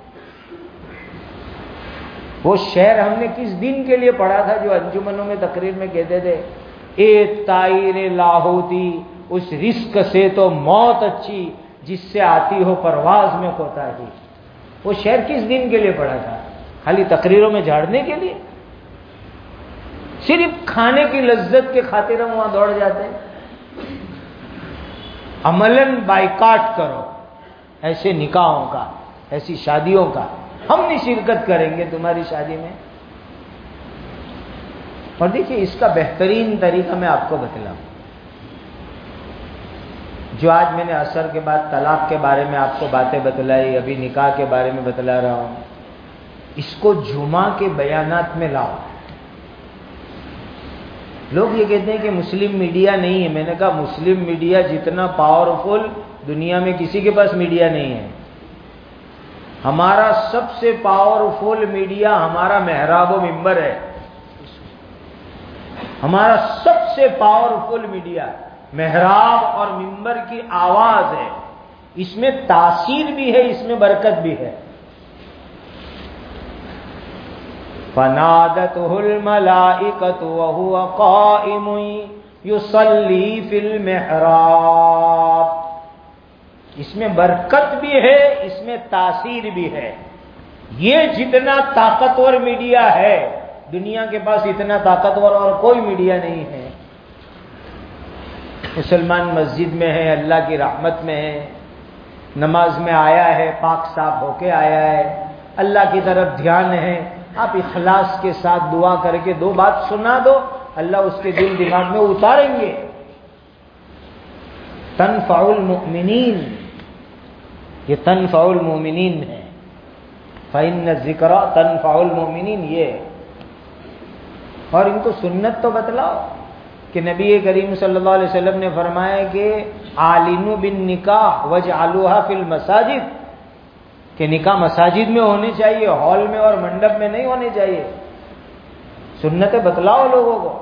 وہ شعر ہم نے کس دن کے لیے پڑھا تھا جو انجمنوں میں تقریر میں کہتے تھے، اے طائر لاہوتی اس رزق سے تو موت اچھی جس سے آتی ہو پرواز میں کھوتا کی۔ وہ شعر کس دن کے لیے پڑھا تھا؟ خالی تقریروں میں جھاڑنے کے لیے؟ صرف کھانے کی لذت کے خاطر ہم وہاں دوڑ جاتے ہیں۔ عملاً بائیکاٹ کرو ایسے نکاحوں کا، ایسی شادیوں کا۔ ہم نہیں شرکت کریں گے تمہاری شادی میں۔ اور دیکھیے اس کا بہترین طریقہ میں آپ کو بتلاؤں، جو آج میں نے عصر کے بعد طلاق کے بارے میں آپ کو باتیں بتلائی، ابھی نکاح کے بارے میں بتلا رہا ہوں، اس کو جمعہ کے بیانات میں لاؤ۔ لوگ یہ کہتے ہیں کہ مسلم میڈیا نہیں ہے، میں نے کہا مسلم میڈیا جتنا پاورفل دنیا میں کسی کے پاس میڈیا نہیں ہے۔ ہمارا سب سے پاورفل میڈیا ہمارا محراب و منبر ہے، ہمارا سب سے پاورفل میڈیا محراب اور منبر کی آواز ہے، اس میں تاثیر بھی ہے، اس میں برکت بھی ہے۔ فَنَادَتْهُ الْمَلَائِكَةُ وَهُوَ قَائِمٌ يُصَلِّي فِي الْمِحْرَابِ، اس میں برکت بھی ہے، اس میں تاثیر بھی ہے۔ یہ جتنا طاقتور میڈیا ہے دنیا کے پاس اتنا طاقتور اور کوئی میڈیا نہیں ہے۔ مسلمان مسجد میں ہے، اللہ کی رحمت میں ہے، نماز میں آیا ہے، پاک صاف ہو کے آیا ہے، اللہ کی طرف دھیان ہے، آپ اخلاص کے ساتھ دعا کر کے دو بات سنا دو، اللہ اس کے دل دماغ میں اتاریں گے۔ تنفع المؤمنین، یہ تنفع المؤمنین ہے، فإن الذکرى تنفع المؤمنین، یہ اور ان کو سنت تو بتلاؤ کہ نبی کریم صلی اللہ علیہ وسلم نے فرمایا کہ اعلنوا بالنکاح واجعلوها فی المساجد، کہ نکاح مساجد میں ہونے چاہیے، ہال میں اور منڈپ میں نہیں ہونے چاہیے۔ سنتیں بتلاؤ لوگوں کو۔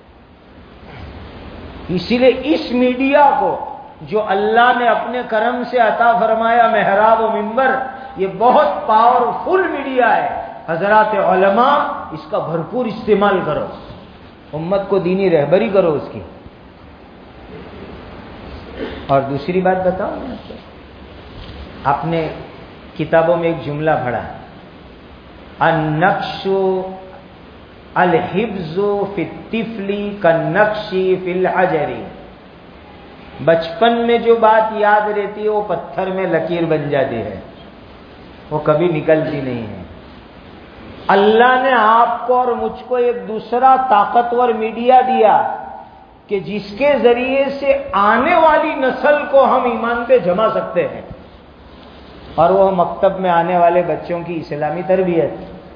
اسی لیے اس میڈیا کو جو اللہ نے اپنے کرم سے عطا فرمایا محراب و منبر، یہ بہت پاورفل میڈیا ہے۔ حضرات علماء اس کا بھرپور استعمال کرو، امت کو دینی رہبری کرو اس کی۔ اور دوسری بات بتاؤں میں آپ کو، آپ نے کتابوں میں ایک جملہ پڑھا، النقش الحفظ فی الطفل کالنقش فی الحجر، بچپن میں جو بات یاد رہتی ہے وہ پتھر میں لکیر بن جاتی ہے، وہ کبھی نکلتی نہیں ہے۔ اللہ نے آپ کو اور مجھ کو ایک دوسرا طاقتور میڈیا دیا کہ جس کے ذریعے سے آنے والی نسل کو ہم ایمان پہ جما سکتے ہیں، اور وہ مکتب میں آنے والے بچوں کی اسلامی تربیت۔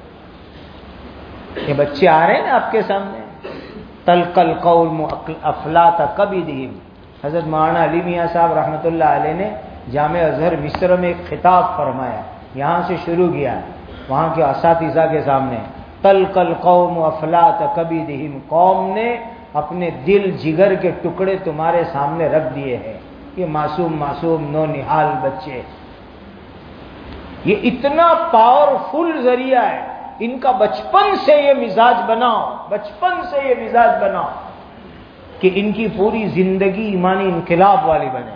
یہ بچے آ رہے ہیں نا آپ کے سامنے، تلق القوم افلاط کبدہم، حضرت مولانا علی میاں صاحب رحمۃ اللہ علیہ نے جامع ازہر مصر میں ایک خطاب فرمایا، یہاں سے شروع کیا وہاں کے اساتذہ کے سامنے، تلق القوم افلاط کبدہم، قوم نے اپنے دل جگر کے ٹکڑے تمہارے سامنے رکھ دیے ہیں، یہ معصوم معصوم نو نہال بچے، یہ اتنا پاورفل ذریعہ ہے، ان کا بچپن سے یہ مزاج بناؤ، بچپن سے یہ مزاج بناؤ کہ ان کی پوری زندگی ایمانی انقلاب والی بنے۔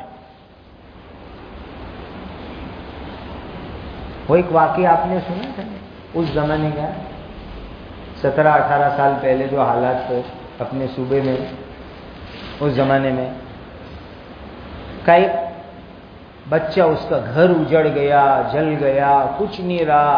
وہ ایک واقعہ آپ نے سنا تھا اس زمانے کا، سترہ اٹھارہ سال پہلے جو حالات تھے اپنے صوبے میں، اس زمانے میں کا ایک بچہ، اس کا گھر اجڑ گیا، جل گیا، کچھ نہیں رہا۔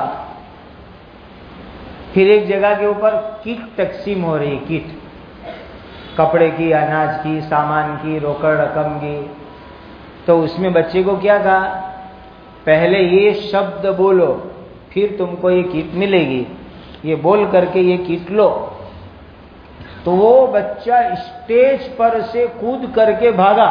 پھر ایک جگہ کے اوپر کٹ تقسیم ہو رہی، کٹ کپڑے کی، اناج کی، سامان کی، روکڑ رقم کی، تو اس میں بچے کو کیا کہا، پہلے یہ شبد بولو پھر تم کو یہ کٹ ملے گی، یہ بول کر کے یہ کٹ لو۔ تو وہ بچہ اسٹیج پر سے کود کر کے بھاگا،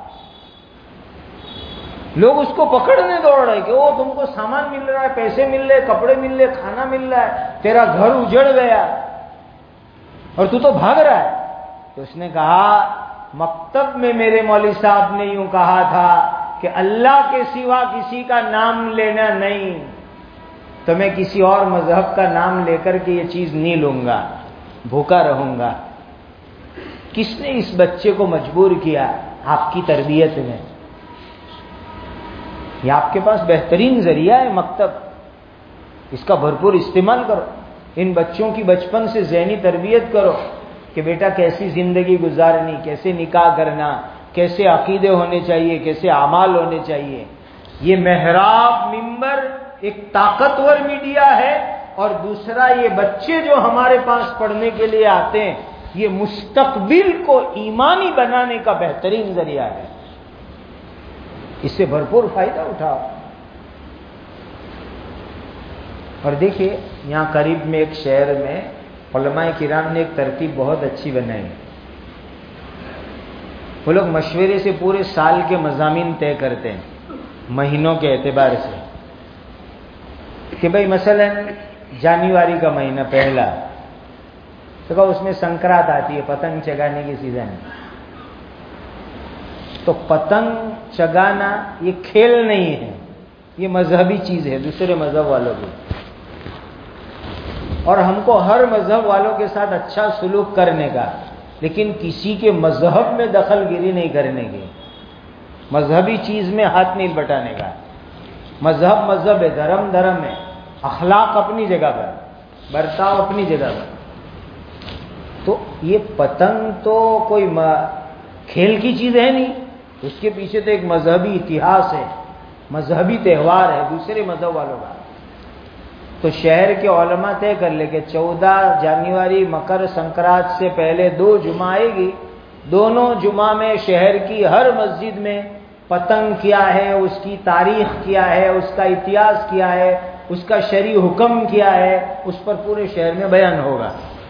لوگ اس کو پکڑنے دوڑ رہے کہ وہ تم کو سامان مل رہا ہے، پیسے مل رہے، کپڑے مل رہے، کھانا مل رہا ہے، تیرا گھر اجڑ گیا اور تو تو بھاگ رہا ہے۔ تو اس نے کہا، مکتب میں میرے مولوی صاحب نے یوں کہا تھا کہ اللہ کے سوا کسی کا نام لینا نہیں، تو میں کسی اور مذہب کا نام لے کر کے یہ چیز نہیں لوں گا، بھوکا رہوں گا۔ کس نے اس بچے کو مجبور کیا؟ آپ کی تربیت میں۔ یہ آپ کے پاس بہترین ذریعہ ہے مکتب، اس کا بھرپور استعمال کرو، ان بچوں کی بچپن سے ذہنی تربیت کرو کہ بیٹا کیسی زندگی گزارنی، کیسے نکاح کرنا، کیسے عقیدے ہونے چاہیے، کیسے اعمال ہونے چاہیے۔ یہ محراب منبر ایک طاقتور میڈیا ہے اور دوسرا یہ بچے جو ہمارے پاس پڑھنے کے لیے آتے ہیں یہ مستقبل کو ایمانی بنانے کا بہترین ذریعہ ہے. اس سے بھرپور فائدہ اٹھاؤ. اور دیکھیے یہاں قریب میں ایک شہر میں علماء کرام نے ایک ترتیب بہت اچھی بنائی. وہ لوگ مشورے سے پورے سال کے مضامین طے کرتے ہیں مہینوں کے اعتبار سے کہ بھئی مثلا جنوری کا مہینہ پہلا تو کہ اس میں سنکرات آتی ہے، پتنگ چگانے کی سیزن. تو پتنگ چگانا یہ کھیل نہیں ہے، یہ مذہبی چیز ہے دوسرے مذہب والوں کی. اور ہم کو ہر مذہب والوں کے ساتھ اچھا سلوک کرنے کا، لیکن کسی کے مذہب میں دخل گیری نہیں کرنے کی، مذہبی چیز میں ہاتھ نہیں بٹانے کا. مذہب مذہب ہے، دھرم دھرم ہے، اخلاق اپنی جگہ پر، برتاؤ اپنی جگہ پر. تو یہ پتنگ تو کوئی کھیل کی چیز ہے نہیں، اس کے پیچھے تو ایک مذہبی اتہاس ہے، مذہبی تہوار ہے دوسرے مذہب والوں کا. تو شہر کے علماء طے کر لے کہ چودہ جنوری مکر سنکرانت سے پہلے دو جمعہ آئے گی، دونوں جمعہ میں شہر کی ہر مسجد میں پتنگ کیا ہے، اس کی تاریخ کیا ہے، اس کا اتہاس کیا ہے، اس کا شرعی حکم کیا ہے، اس پر پورے شہر میں بیان ہوگا.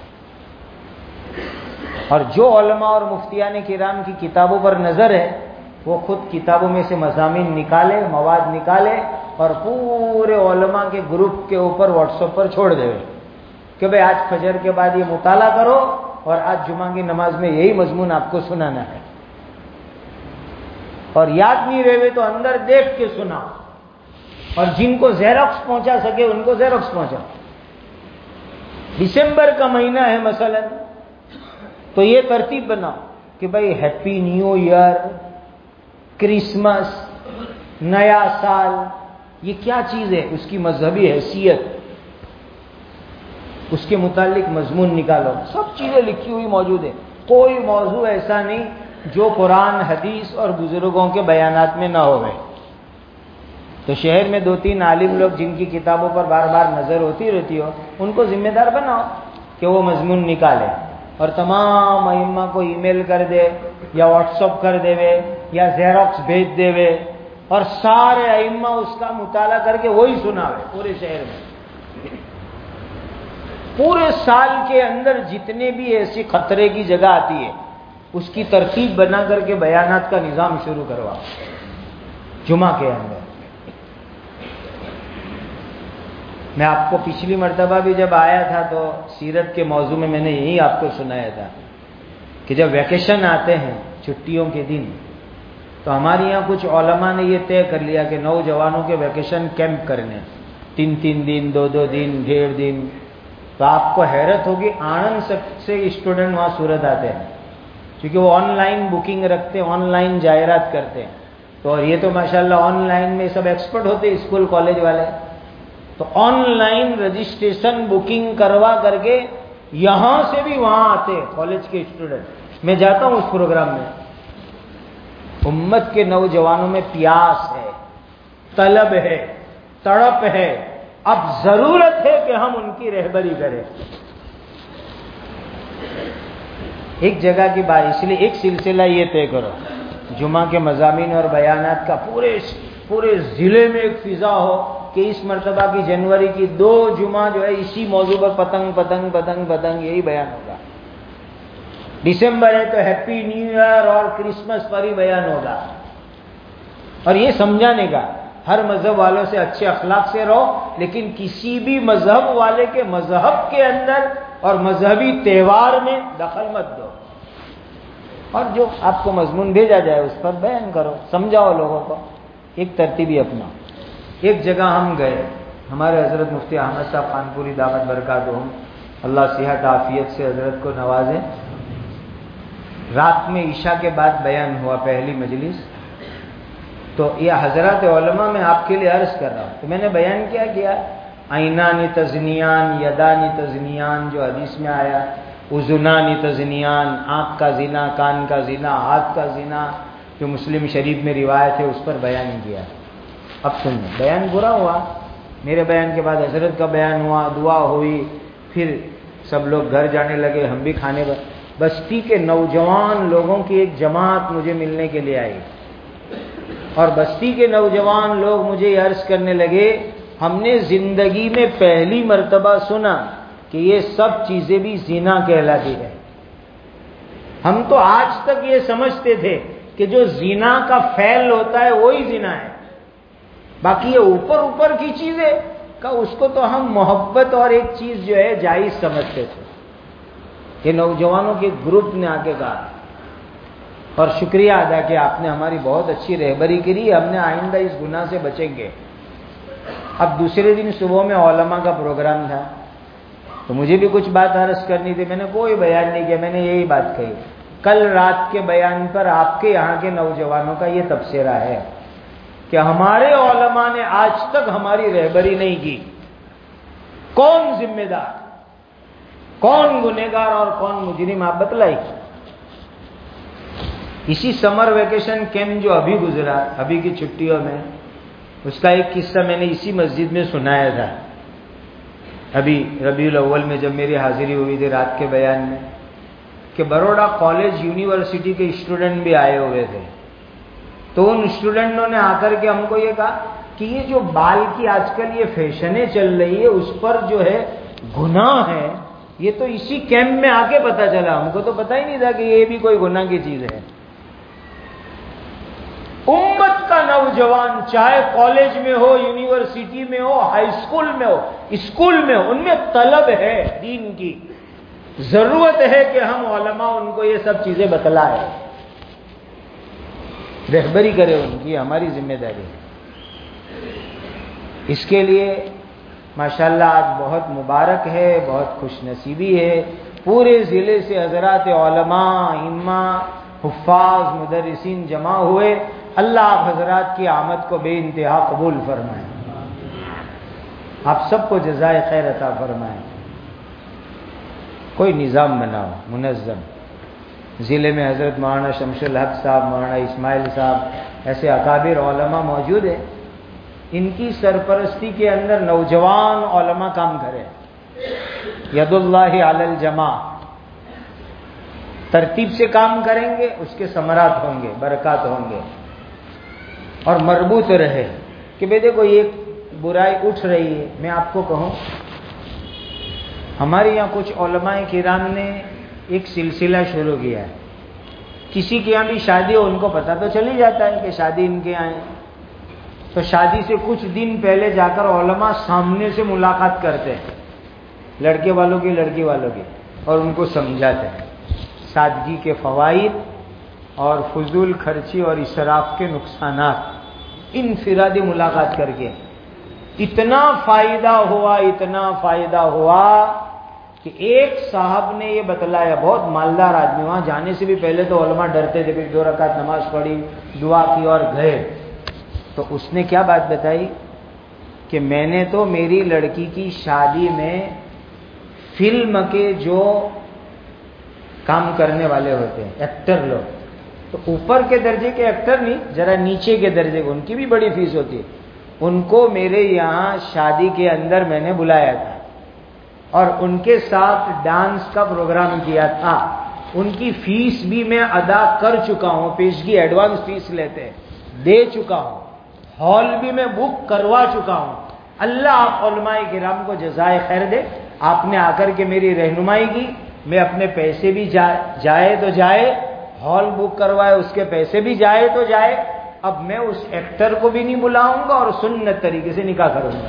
اور جو علماء اور مفتیان کرام کی کتابوں پر نظر ہے وہ خود کتابوں میں سے مضامین نکالے، مواد نکالے اور پورے علماء کے گروپ کے اوپر واٹس ایپ پر چھوڑ دے کہ بھئی آج فجر کے بعد یہ مطالعہ کرو اور آج جمعہ کی نماز میں یہی مضمون آپ کو سنانا ہے. اور یاد نہیں رہے تو اندر دیکھ کے سناؤ، اور جن کو زیروکس پہنچا سکے ان کو زیروکس پہنچاؤ. دسمبر کا مہینہ ہے مثلا تو یہ ترتیب بناؤ کہ بھئی ہیپی نیو ایئر، کرسمس، نیا سال، یہ کیا چیز ہے، اس کی مذہبی حیثیت، اس کے متعلق مضمون نکالو. سب چیزیں لکھی ہوئی موجود ہے، کوئی موضوع ایسا نہیں جو قرآن حدیث اور بزرگوں کے بیانات میں نہ ہو گئے. تو شہر میں دو تین عالم لوگ جن کی کتابوں پر بار بار نظر ہوتی رہتی ہو ان کو ذمہ دار بناؤ کہ وہ مضمون نکالے اور تمام ائمہ کو ای میل کر دے یا واٹس ایپ کر دے یا زیروکس بھیج دے اور سارے ائمہ اس کا مطالعہ کر کے وہی سناوے پورے شہر میں. پورے سال کے اندر جتنے بھی ایسی خطرے کی جگہ آتی ہے اس کی ترتیب بنا کر کے بیانات کا نظام شروع کروا جمعہ کے اندر. میں آپ کو پچھلی مرتبہ بھی جب آیا تھا تو سیرت کے موضوع میں میں نے یہی آپ کو سنایا تھا کہ جب ویکیشن آتے ہیں چھٹیوں کے دن تو ہمارے یہاں کچھ علماء نے یہ طے کر لیا کہ نوجوانوں کے ویکیشن کیمپ کرنے، تین تین دن دو دو دن ڈیڑھ دن. تو آپ کو حیرت ہوگی آنند سے اسٹوڈنٹ وہاں صورت آتے ہیں کیونکہ وہ آن لائن بکنگ رکھتے ہیں، آن لائن جائرات کرتے ہیں. تو اور یہ تو ماشاءاللہ آن لائن میں سب ایکسپرٹ ہوتے ہیں اسکول کالج والے. تو آن لائن رجسٹریشن بکنگ کروا کر کے یہاں سے بھی وہاں آتے کالج کے اسٹوڈنٹ. میں جاتا ہوں اس پروگرام میں. امت کے نوجوانوں میں پیاس ہے، طلب ہے، تڑپ ہے. اب ضرورت ہے کہ ہم ان کی رہبری کریں. ایک جگہ کی بات، اس لیے ایک سلسلہ یہ طے کرو جمعہ کے مضامین اور بیانات کا پورے پورے ضلع میں ایک فضا ہو کہ اس مرتبہ کی جنوری کی دو جمعہ جو ہے اسی موضوع پر پتنگ پتنگ پتنگ پتنگ یہی بیان ہوگا. دسمبر ہے تو ہیپی نیو ایئر اور کرسمس پر ہی بیان ہوگا. اور یہ سمجھانے کا ہر مذہب والوں سے اچھے اخلاق سے رہو، لیکن کسی بھی مذہب والے کے مذہب کے اندر اور مذہبی تہوار میں دخل مت دو. اور جو آپ کو مضمون بھیجا جائے اس پر بیان کرو، سمجھاؤ لوگوں کو. ایک ترتیبی اپنا. ایک جگہ ہم گئے، ہمارے حضرت مفتی احمد صاحب خانپوری دعوت برکاتہم، اللہ صحت عافیت سے حضرت کو نوازے. رات میں عشاء کے بعد بیان ہوا پہلی مجلس. تو یہ حضرات علماء میں آپ کے لیے عرض کر رہا ہوں. تو میں نے بیان کیا کیا عینانی تزنیان، یدانی تزنیان جو حدیث میں آیا، اذنانی تزنیان آنکھ کا زنا، کان کا زنا، ہاتھ کا زنا جو مسلم شریف میں روایت ہے اس پر بیان کیا. اب سنیں بیان برا ہوا میرے بیان کے بعد حضرت کا بیان ہوا، دعا ہوئی، پھر سب لوگ گھر جانے لگے، ہم بھی کھانے ب... بستی کے نوجوان لوگوں کی ایک جماعت مجھے ملنے کے لیے آئی، اور بستی کے نوجوان لوگ مجھے یہ عرض کرنے لگے ہم نے زندگی میں پہلی مرتبہ سنا کہ یہ سب چیزیں بھی زنا کہلاتی ہے۔ ہم تو آج تک یہ سمجھتے تھے کہ جو زنا کا فعل ہوتا ہے وہی زنا ہے، باقی یہ اوپر اوپر کی چیزیں کا اس کو تو ہم محبت اور ایک چیز جو ہے جائز سمجھتے تھے۔ یہ نوجوانوں کے گروپ نے آ کے کہا، اور شکریہ ادا کہ آپ نے ہماری بہت اچھی رہبری کری، ہم نے آئندہ اس گناہ سے بچیں گے۔ اب دوسرے دن صبح میں علماء کا پروگرام تھا، تو مجھے بھی کچھ بات عرض کرنی تھی، میں نے کوئی بیان نہیں کیا، میں نے یہی بات کہی کل رات کے بیان پر آپ کے یہاں کے نوجوانوں کا یہ تبصرہ ہے کہ ہمارے علماء نے آج تک ہماری رہبری نہیں کی، کون ذمہ دار، کون گنہگار اور کون مجرم، آپ بتلائیے۔ اسی سمر ویکیشن کیمپ جو ابھی گزرا، ابھی کی چھٹیوں میں، اس کا ایک قصہ میں نے اسی مسجد میں سنایا تھا، ابھی ربیع الاول میں جب میری حاضری ہوئی تھی رات کے بیان میں، کہ بروڑا کالج یونیورسٹی کے اسٹوڈنٹ بھی آئے ہوئے تھے، تو ان اسٹوڈنٹوں نے آ کر کے ہم کو یہ کہا کہ یہ جو بال کی آج کل یہ فیشنیں چل رہی ہے اس پر جو ہے گناہ ہے، یہ تو اسی کیمپ میں آ کے پتا چلا، ہم کو تو پتا ہی نہیں تھا کہ یہ بھی کوئی گناہ کی چیز ہے۔ امت کا نوجوان چاہے کالج میں ہو، یونیورسٹی میں ہو، ہائی اسکول میں ہو، اسکول میں ہو، ان میں طلب ہے دین کی، ضرورت ہے کہ ہم علماء ان کو یہ سب چیزیں بتلائیں، رہبری کرے ان کی، ہماری ذمہ داری ہے۔ اس کے لیے ماشاءاللہ آج بہت مبارک ہے، بہت خوش نصیبی ہے، پورے ضلع سے حضرات علماء، ائمہ، حفاظ، مدرسین جمع ہوئے، اللہ آپ حضرات کی آمد کو بے انتہا قبول فرمائیں، آپ سب کو جزائے خیر عطا فرمائیں۔ کوئی نظام بناؤ منظم، ضلع میں حضرت مولانا شمس الحق صاحب، مولانا اسماعیل صاحب، ایسے اکابر علماء موجود ہیں، ان کی سرپرستی کے اندر نوجوان علماء کام کریں، ید اللہ علی الجماع، ترتیب سے کام کریں گے، اس کے ثمرات ہوں گے، برکات ہوں گے، اور مربوط رہے کہ بھئی دیکھو یہ برائی اٹھ رہی ہے۔ میں آپ کو کہوں، ہمارے یہاں کچھ علماء کرام نے ایک سلسلہ شروع کیا ہے، کسی کے یہاں بھی شادی ہو ان کو پتہ تو چل ہی جاتا ہے کہ شادی ان کے یہاں ہے، تو شادی سے کچھ دن پہلے جا کر علماء سامنے سے ملاقات کرتے ہیں، لڑکے والوں کی لڑکی والوں کی، اور ان کو سمجھاتے ہیں سادگی کے فوائد اور فضول خرچی اور اسراف کے نقصانات، انفرادی ملاقات کر کے اتنا فائدہ ہوا، اتنا فائدہ ہوا کہ ایک صاحب نے یہ بتلایا، بہت مالدار آدمی، وہاں جانے سے بھی پہلے تو علماء ڈرتے تھے، پھر دو رکعت نماز پڑھی، دعا کی اور گئے، تو اس نے کیا بات بتائی کہ میں نے تو میری لڑکی کی شادی میں فلم کے جو کام کرنے والے ہوتے ہیں ایکٹر لوگ، تو اوپر کے درجے کے ایکٹر نہیں، ذرا نیچے کے درجے کے، ان کی بھی بڑی فیس ہوتی ہے، ان کو میرے یہاں شادی کے اندر میں نے بلایا تھا اور ان کے ساتھ ڈانس کا پروگرام کیا تھا، ان کی فیس بھی میں ادا کر چکا ہوں، پیشگی ایڈوانس فیس لیتے ہیں، دے چکا ہوں، ہال بھی میں بک کروا چکا ہوں۔ اللہ آپ علماء کرام کو جزائے خیر دے، آپ نے آ کر کے میری رہنمائی کی، میں اپنے پیسے بھی جائے جائے تو جائے، ہال بک کروائے اس کے پیسے بھی جائے تو جائے، اب میں اس ایکٹر کو بھی نہیں بلاؤں گا اور سنت طریقے سے نکاح کروں گا۔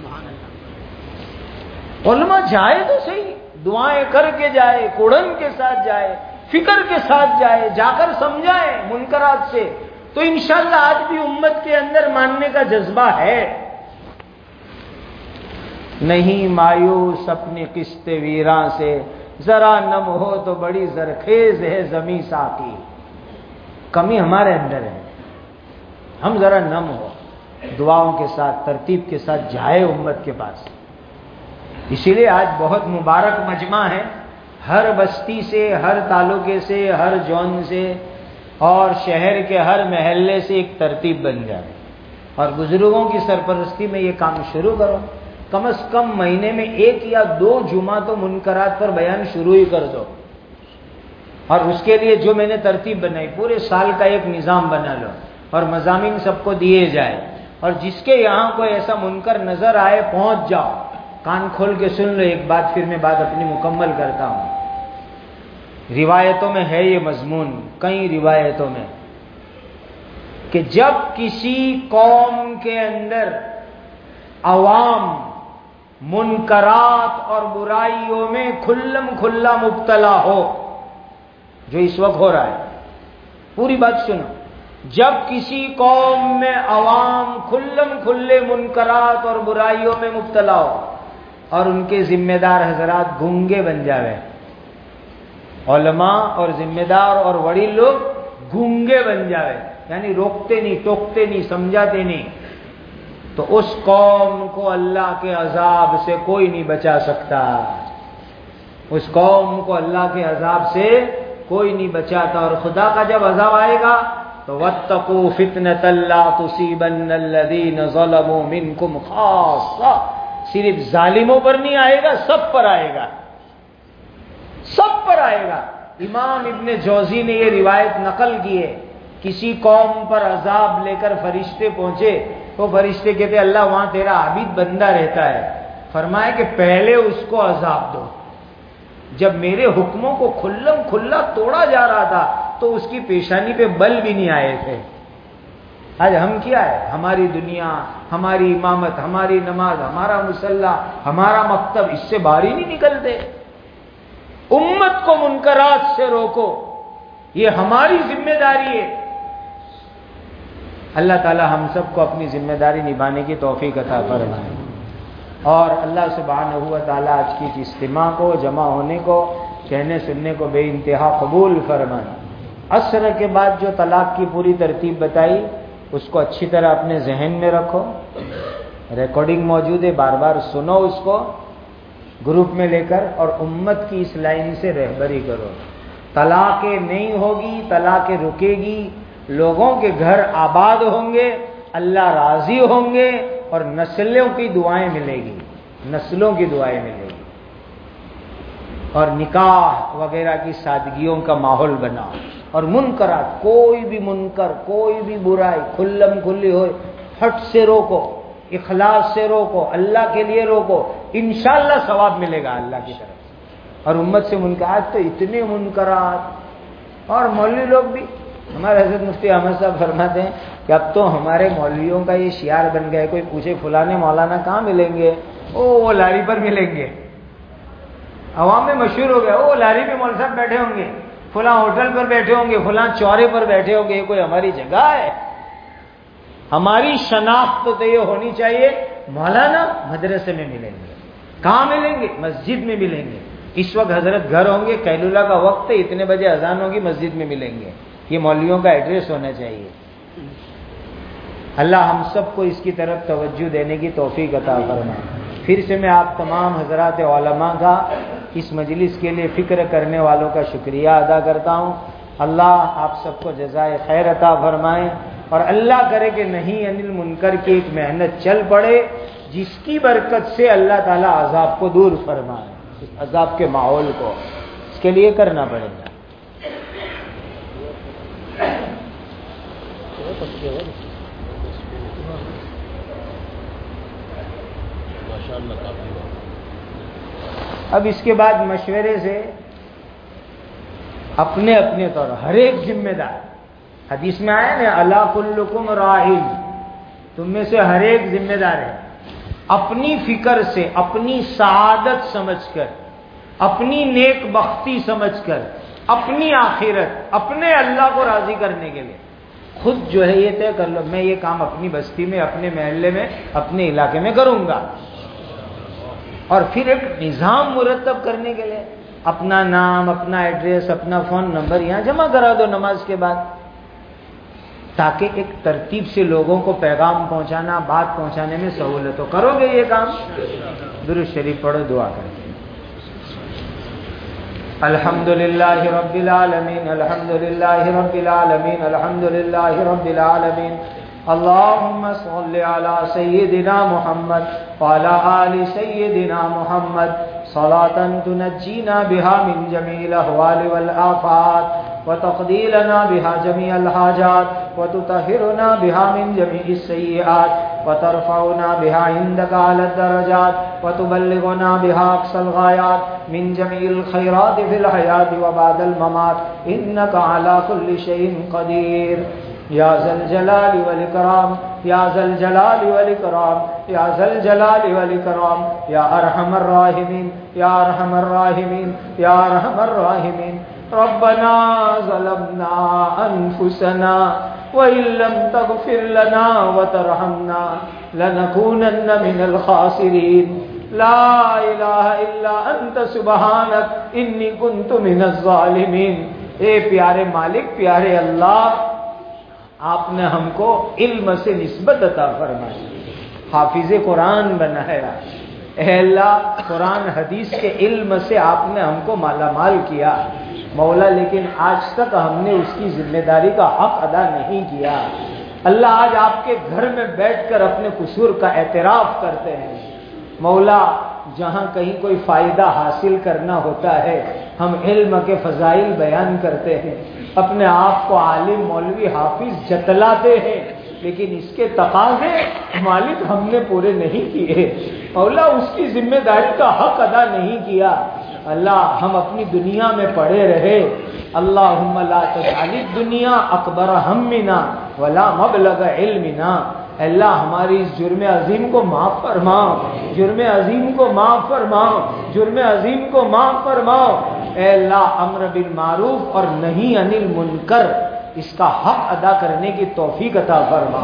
علماء جائے تو صحیح، دعائیں کر کے جائے، کوڑن کے ساتھ جائے، فکر کے ساتھ جائے، جا کر سمجھائے منکرات سے، تو انشاءاللہ آج بھی امت کے اندر ماننے کا جذبہ ہے۔ نہیں مایوس اپنی قسط ویراں سے، ذرا نم ہو تو بڑی زرخیز ہے زمیں ساقی، کمی ہمارے اندر ہے، ہم ذرا نم ہو، دعاؤں کے ساتھ ترتیب کے ساتھ جائے امت کے پاس۔ اسی لیے آج بہت مبارک مجمع ہے، ہر بستی سے، ہر تعلقے سے، ہر جون سے اور شہر کے ہر محلے سے ایک ترتیب بن جائے، اور بزرگوں کی سرپرستی میں یہ کام شروع کرو. کم از کم مہینے میں ایک یا دو جمعہ تو منکرات پر بیان شروع ہی کر دو. اور اس کے لیے جو میں نے ترتیب بنائی پورے سال کا ایک نظام بنا لو اور مضامین سب کو دیے جائے. اور جس کے یہاں کوئی ایسا منکر نظر آئے پہنچ جاؤ, کان کھول کے سن لو. ایک بات پھر میں بات اپنی مکمل کرتا ہوں. روایتوں میں ہے یہ مضمون, کئی روایتوں میں, کہ جب کسی قوم کے اندر عوام منکرات اور برائیوں میں کھلم کھلا مبتلا ہو, جو اس وقت ہو رہا ہے, پوری بات سنو. جب کسی قوم میں عوام کھلم کھلے منکرات اور برائیوں میں مبتلا ہو اور ان کے ذمہ دار حضرات گونگے بن جاوے, علماء اور ذمہ دار اور بڑی لوگ گونگے بن جاوے, یعنی روکتے نہیں, ٹوکتے نہیں, سمجھاتے نہیں, تو اس قوم کو اللہ کے عذاب سے کوئی نہیں بچا سکتا. اس قوم کو اللہ کے عذاب سے کوئی نہیں بچاتا. اور خدا کا جب عذاب آئے گا تو وَاتَّقُوا فِتْنَةً لَا تُصِيبَنَّ الَّذِينَ ظَلَمُوا مِنْكُمْ خَاصَّةً, صرف ظالموں پر نہیں آئے گا, سب پر آئے گا, سب پر آئے گا. امام ابن جوزی نے یہ روایت نقل کی ہے. کسی قوم پر عذاب لے کر فرشتے پہنچے, تو فرشتے کہتے اللہ وہاں تیرا عابد بندہ رہتا ہے, فرمایا کہ پہلے اس کو عذاب دو. جب میرے حکموں کو کھلم کھلا توڑا جا رہا تھا تو اس کی پیشانی پہ بل بھی نہیں آئے تھے. آج ہم کیا ہے, ہماری دنیا, ہماری امامت, ہماری نماز, ہمارا مصلی, ہمارا مکتب, اس سے باہر ہی نہیں نکلتے. امت کو منکرات سے روکو, یہ ہماری ذمہ داری ہے. اللہ تعالی ہم سب کو اپنی ذمہ داری نبھانے کی توفیق عطا فرمائے. اور اللہ سبحانہ و تعالی آج کی اس اجتماع کو, جمع ہونے کو, کہنے سننے کو بے انتہا قبول فرمائے. عصر کے بعد جو طلاق کی پوری ترتیب بتائی اس کو اچھی طرح اپنے ذہن میں رکھو. ریکارڈنگ موجود ہے, بار بار سنو اس کو گروپ میں لے کر, اور امت کی اس لائن سے رہبری کرو. طلاقیں نہیں ہوگی, طلاقیں رکے گی, لوگوں کے گھر آباد ہوں گے, اللہ راضی ہوں گے, اور نسلوں کی دعائیں ملے گی, نسلوں کی دعائیں ملے گی. اور نکاح وغیرہ کی سادگیوں کا ماحول بنا. اور منکرات, کوئی بھی منکر, کوئی بھی برائی کھلم کھلی ہو, ہٹ سے روکو, اخلاص سے روکو, اللہ کے لیے روکو, انشاءاللہ ثواب ملے گا اللہ کی طرف سے. اور امت سے منکرات تو اتنے منکرات. اور مولوی لوگ بھی, ہمارے حضرت مفتی احمد صاحب فرماتے ہیں کہ اب تو ہمارے مولویوں کا یہ شعار بن گیا ہے, کوئی پوچھے فلانے مولانا کہاں ملیں گے, او وہ لاری پر ملیں گے. عوام میں مشہور ہو گیا, او لاری پہ مول صاحب بیٹھے ہوں گے, فلاں ہوٹل پر بیٹھے ہوں گے, فلاں چورے پر بیٹھے ہوں گے. یہ کوئی ہماری جگہ ہے؟ ہماری شناخت تو یہ ہونی چاہیے, مولانا مدرسے میں ملیں گے. کہاں ملیں گے؟ مسجد میں ملیں گے. اس وقت حضرت گھر ہوں گے, قیلولہ کا وقت ہے, اتنے بجے اذان ہوگی, مسجد میں ملیں گے. یہ مولویوں کا ایڈریس ہونا چاہیے. اللہ ہم سب کو اس کی طرف توجہ دینے کی توفیق عطا فرمائے. پھر سے میں آپ تمام حضرات علماء کا اس مجلس کے لیے فکر کرنے والوں کا شکریہ ادا کرتا ہوں. اللہ آپ سب کو جزائے خیر عطا فرمائے, اور اللہ کرے کہ نہیں انل منکر کی ایک محنت چل پڑے جس کی برکت سے اللہ تعالیٰ عذاب کو دور فرمائے, اس عذاب کے ماحول کو. اس کے لیے کرنا پڑے گا. اب اس کے بعد مشورے سے اپنے اپنے طور ہر ایک ذمہ دار, حدیث میں آیا نا الا کلکم راعٍ, تم میں سے ہر ایک ذمہ دار ہے. اپنی فکر سے, اپنی سعادت سمجھ کر, اپنی نیک بختی سمجھ کر, اپنی آخرت, اپنے اللہ کو راضی کرنے کے لیے خود جو ہے یہ طے کر لو, میں یہ کام اپنی بستی میں, اپنے محلے میں, اپنے علاقے میں کروں گا. اور پھر ایک نظام مرتب کرنے کے لیے اپنا نام, اپنا ایڈریس, اپنا فون نمبر یہاں جمع کرا دو نماز کے بعد, تاکہ ایک ترتیب سے لوگوں کو پیغام پہنچانا, بات پہنچانے میں سہولت ہو. کرو گے یہ کام؟ درود شریف پڑھو, دعا کریں. الحمد للہ رب العالمین, الحمد للہ رب العالمین, الحمد للہ رب العالمین, اللهم صل على سيدنا محمد وعلى آل سيدنا محمد صلاة تنجينا بها من جميع الأهوال والآفات وتقضي لنا بها جميع الحاجات وتطهرنا بها من جميع السيئات وترفعنا بها عندك على الدرجات وتبلغنا بها أقصى الغايات من جميع الخيرات في الحياة وبعد الممات إنك على كل شيء قدير یا ذا الجلال والاکرام یا ذا الجلال والاکرام یا ذا الجلال والاکرام یا ارحم الراحمین یا ارحم الراحمین یا ارحم الراحمین ربنا ظلمنا انفسنا وإن لم تغفر لنا وترحمنا لنكونن من الخاسرين لا الہ الا انت سبحانک انی کنت من الظالمین۔ اے پیارے مالک، پیارے اللہ، آپ نے ہم کو علم سے نسبت عطا فرمائی، حافظ قرآن بنایا۔ اے اللہ، قرآن حدیث کے علم سے آپ نے ہم کو مالا مال کیا مولا، لیکن آج تک ہم نے اس کی ذمہ داری کا حق ادا نہیں کیا۔ اللہ، آج آپ کے گھر میں بیٹھ کر اپنے قصور کا اعتراف کرتے ہیں مولا۔ جہاں کہیں کوئی فائدہ حاصل کرنا ہوتا ہے ہم علم کے فضائل بیان کرتے ہیں، اپنے آپ کو عالم، مولوی، حافظ جتلاتے ہیں، لیکن اس کے تقاضے مالک ہم نے پورے نہیں کیے مولا، اس کی ذمہ داری کا حق ادا نہیں کیا۔ اللہ، ہم اپنی دنیا میں پڑے رہے، اللہم لا تجعل الدنیا اکبر ہمنا ولا مبلغ علمنا۔ اللہ، ہماری اس جرم عظیم کو معاف فرماؤ، جرم عظیم کو معاف فرماؤ، جرم عظیم کو معاف فرماؤ۔ اے اللہ، امر بالمعروف اور نہی عن المنکر، اس کا حق ادا کرنے کی توفیق عطا فرما۔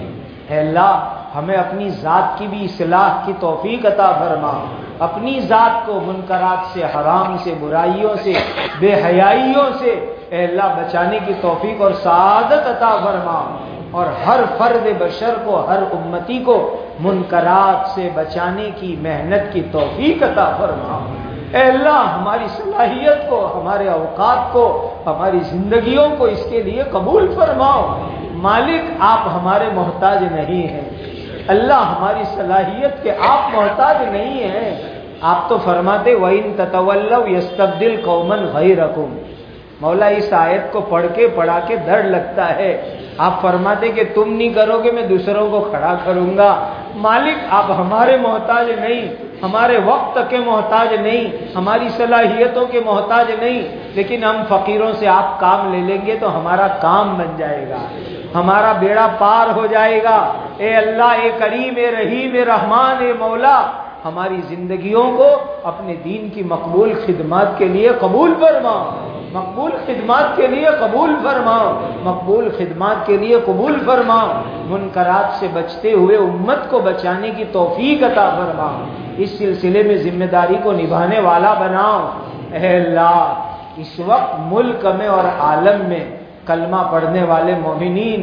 اے اللہ، ہمیں اپنی ذات کی بھی اصلاح کی توفیق عطا فرما، اپنی ذات کو منکرات سے، حرام سے، برائیوں سے، بے حیائیوں سے اے اللہ بچانے کی توفیق اور سعادت عطا فرما، اور ہر فرد بشر کو، ہر امتی کو منکرات سے بچانے کی محنت کی توفیق عطا فرما۔ اے اللہ، ہماری صلاحیت کو، ہمارے اوقات کو، ہماری زندگیوں کو اس کے لیے قبول فرماؤ۔ مالک، آپ ہمارے محتاج نہیں ہیں، اللہ ہماری صلاحیت کے آپ محتاج نہیں ہیں۔ آپ تو فرماتے وَإِن تَتَوَلَّوْا يَسْتَبْدِلْ قَوْمًا غَيْرَكُمْ۔ مولا، اس آیت کو پڑھ کے پڑھا کے ڈر لگتا ہے، آپ فرماتے کہ تم نہیں کرو گے میں دوسروں کو کھڑا کروں گا۔ مالک، آپ ہمارے محتاج نہیں، ہمارے وقت کے محتاج نہیں، ہماری صلاحیتوں کے محتاج نہیں، لیکن ہم فقیروں سے آپ کام لے لیں گے تو ہمارا کام بن جائے گا، ہمارا بیڑا پار ہو جائے گا۔ اے اللہ، اے کریم، اے رحیم، اے رحمان، اے مولا، ہماری زندگیوں کو اپنے دین کی مقبول خدمات کے لیے قبول فرما، مقبول خدمات کے لیے قبول فرما، مقبول خدمات کے لیے قبول فرما، منکرات سے بچتے ہوئے امت کو بچانے کی توفیق عطا فرما، اس سلسلے میں ذمہ داری کو نبھانے والا بناؤ۔ اے اللہ، اس وقت ملک میں اور عالم میں کلمہ پڑھنے والے مومنین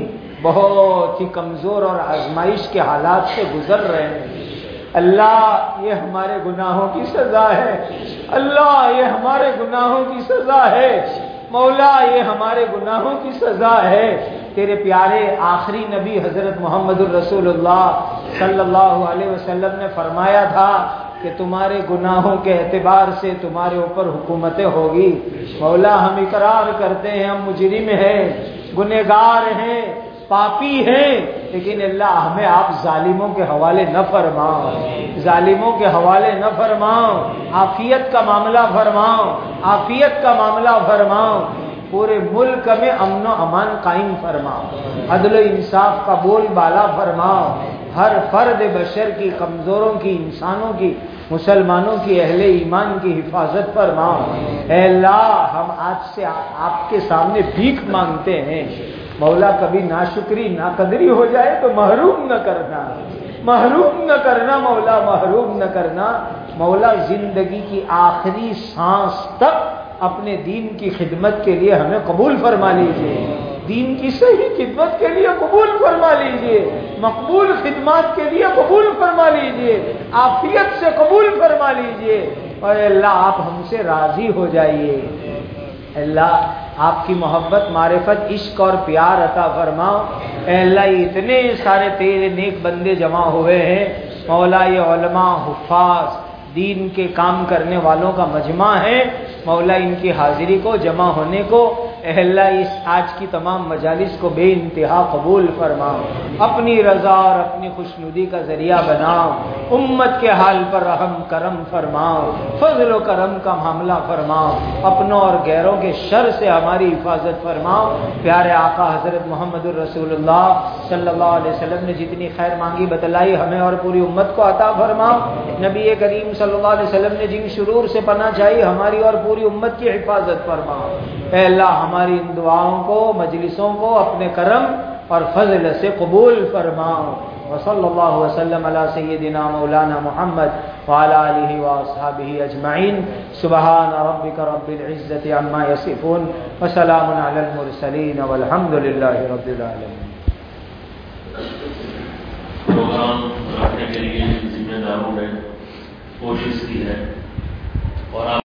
بہت ہی کمزور اور آزمائش کے حالات سے گزر رہے ہیں۔ اللہ، یہ ہمارے گناہوں کی سزا ہے، اللہ یہ ہمارے گناہوں کی سزا ہے، مولا یہ ہمارے گناہوں کی سزا ہے۔ تیرے پیارے آخری نبی حضرت محمد الرسول اللہ صلی اللہ علیہ وسلم نے فرمایا تھا کہ تمہارے گناہوں کے اعتبار سے تمہارے اوپر حکومتیں ہوگی۔ مولا، ہم اقرار کرتے ہیں ہم مجرم ہیں، گنہگار ہیں، پاپی ہیں، لیکن اللہ ہمیں آپ ظالموں کے حوالے نہ فرماؤ، ظالموں کے حوالے نہ فرماؤ، عافیت کا معاملہ فرماؤ، عافیت کا معاملہ فرماؤ، پورے ملک میں امن و امان قائم فرماؤ، عدل و انصاف کا بول بالا فرماؤ، ہر فرد بشر کی، کمزوروں کی، انسانوں کی، مسلمانوں کی، اہل ایمان کی حفاظت فرماؤ۔ اے اللہ، ہم آج سے آپ کے سامنے بھیک مانگتے ہیں، مولا کبھی ناشکری ناقدری ہو جائے تو محروم نہ کرنا، محروم نہ کرنا مولا، محروم نہ کرنا مولا، زندگی کی آخری سانس تک اپنے دین کی خدمت کے لیے ہمیں قبول فرما لیجئے، دین کی صحیح خدمت کے لیے قبول فرما لیجئے، مقبول خدمات کے لیے قبول فرما لیجئے، عافیت سے قبول فرما لیجئے، اور اللہ آپ ہم سے راضی ہو جائیے۔ اللہ آپ کی محبت، معرفت، عشق اور پیار عطا فرماؤ۔ اے اللہ یہ اتنے سارے تیرے نیک بندے جمع ہوئے ہیں مولا، یہ علماء، حفاظ، دین کے کام کرنے والوں کا مجمع ہے مولا، ان کی حاضری کو، جمع ہونے کو اے اللہ اس آج کی تمام مجالس کو بے انتہا قبول فرماؤ، اپنی رضا اور اپنی خوشنودی کا ذریعہ بناؤ، امت کے حال پر رحم کرم فرماؤ، فضل و کرم کا معاملہ فرماؤ، اپنوں اور غیروں کے شر سے ہماری حفاظت فرماؤ۔ پیارے آقا حضرت محمد الرسول اللہ صلی اللہ علیہ وسلم نے جتنی خیر مانگی بتلائی ہمیں اور پوری امت کو عطا فرماؤ۔ نبی کریم صلی اللہ علیہ وسلم نے جن شرور سے پناہ چاہی ہماری اور پوری امت کی حفاظت فرماؤ۔ اے اللہ ہماری ان دعاؤں کو، مجلسوں کو اپنے کرم اور فضل سے قبول فرماؤ۔ وصلی اللہ وسلم علی سیدنا مولانا محمد وعلی آلہ واصحابہ اجمعین۔ سبحان ربک رب العزۃ عما یصفون وسلام علی المرسلین والحمد للہ رب العالمین۔ پروگرام رکھنے کے لیے ذمہ داروں نے کوشش کی ہے اور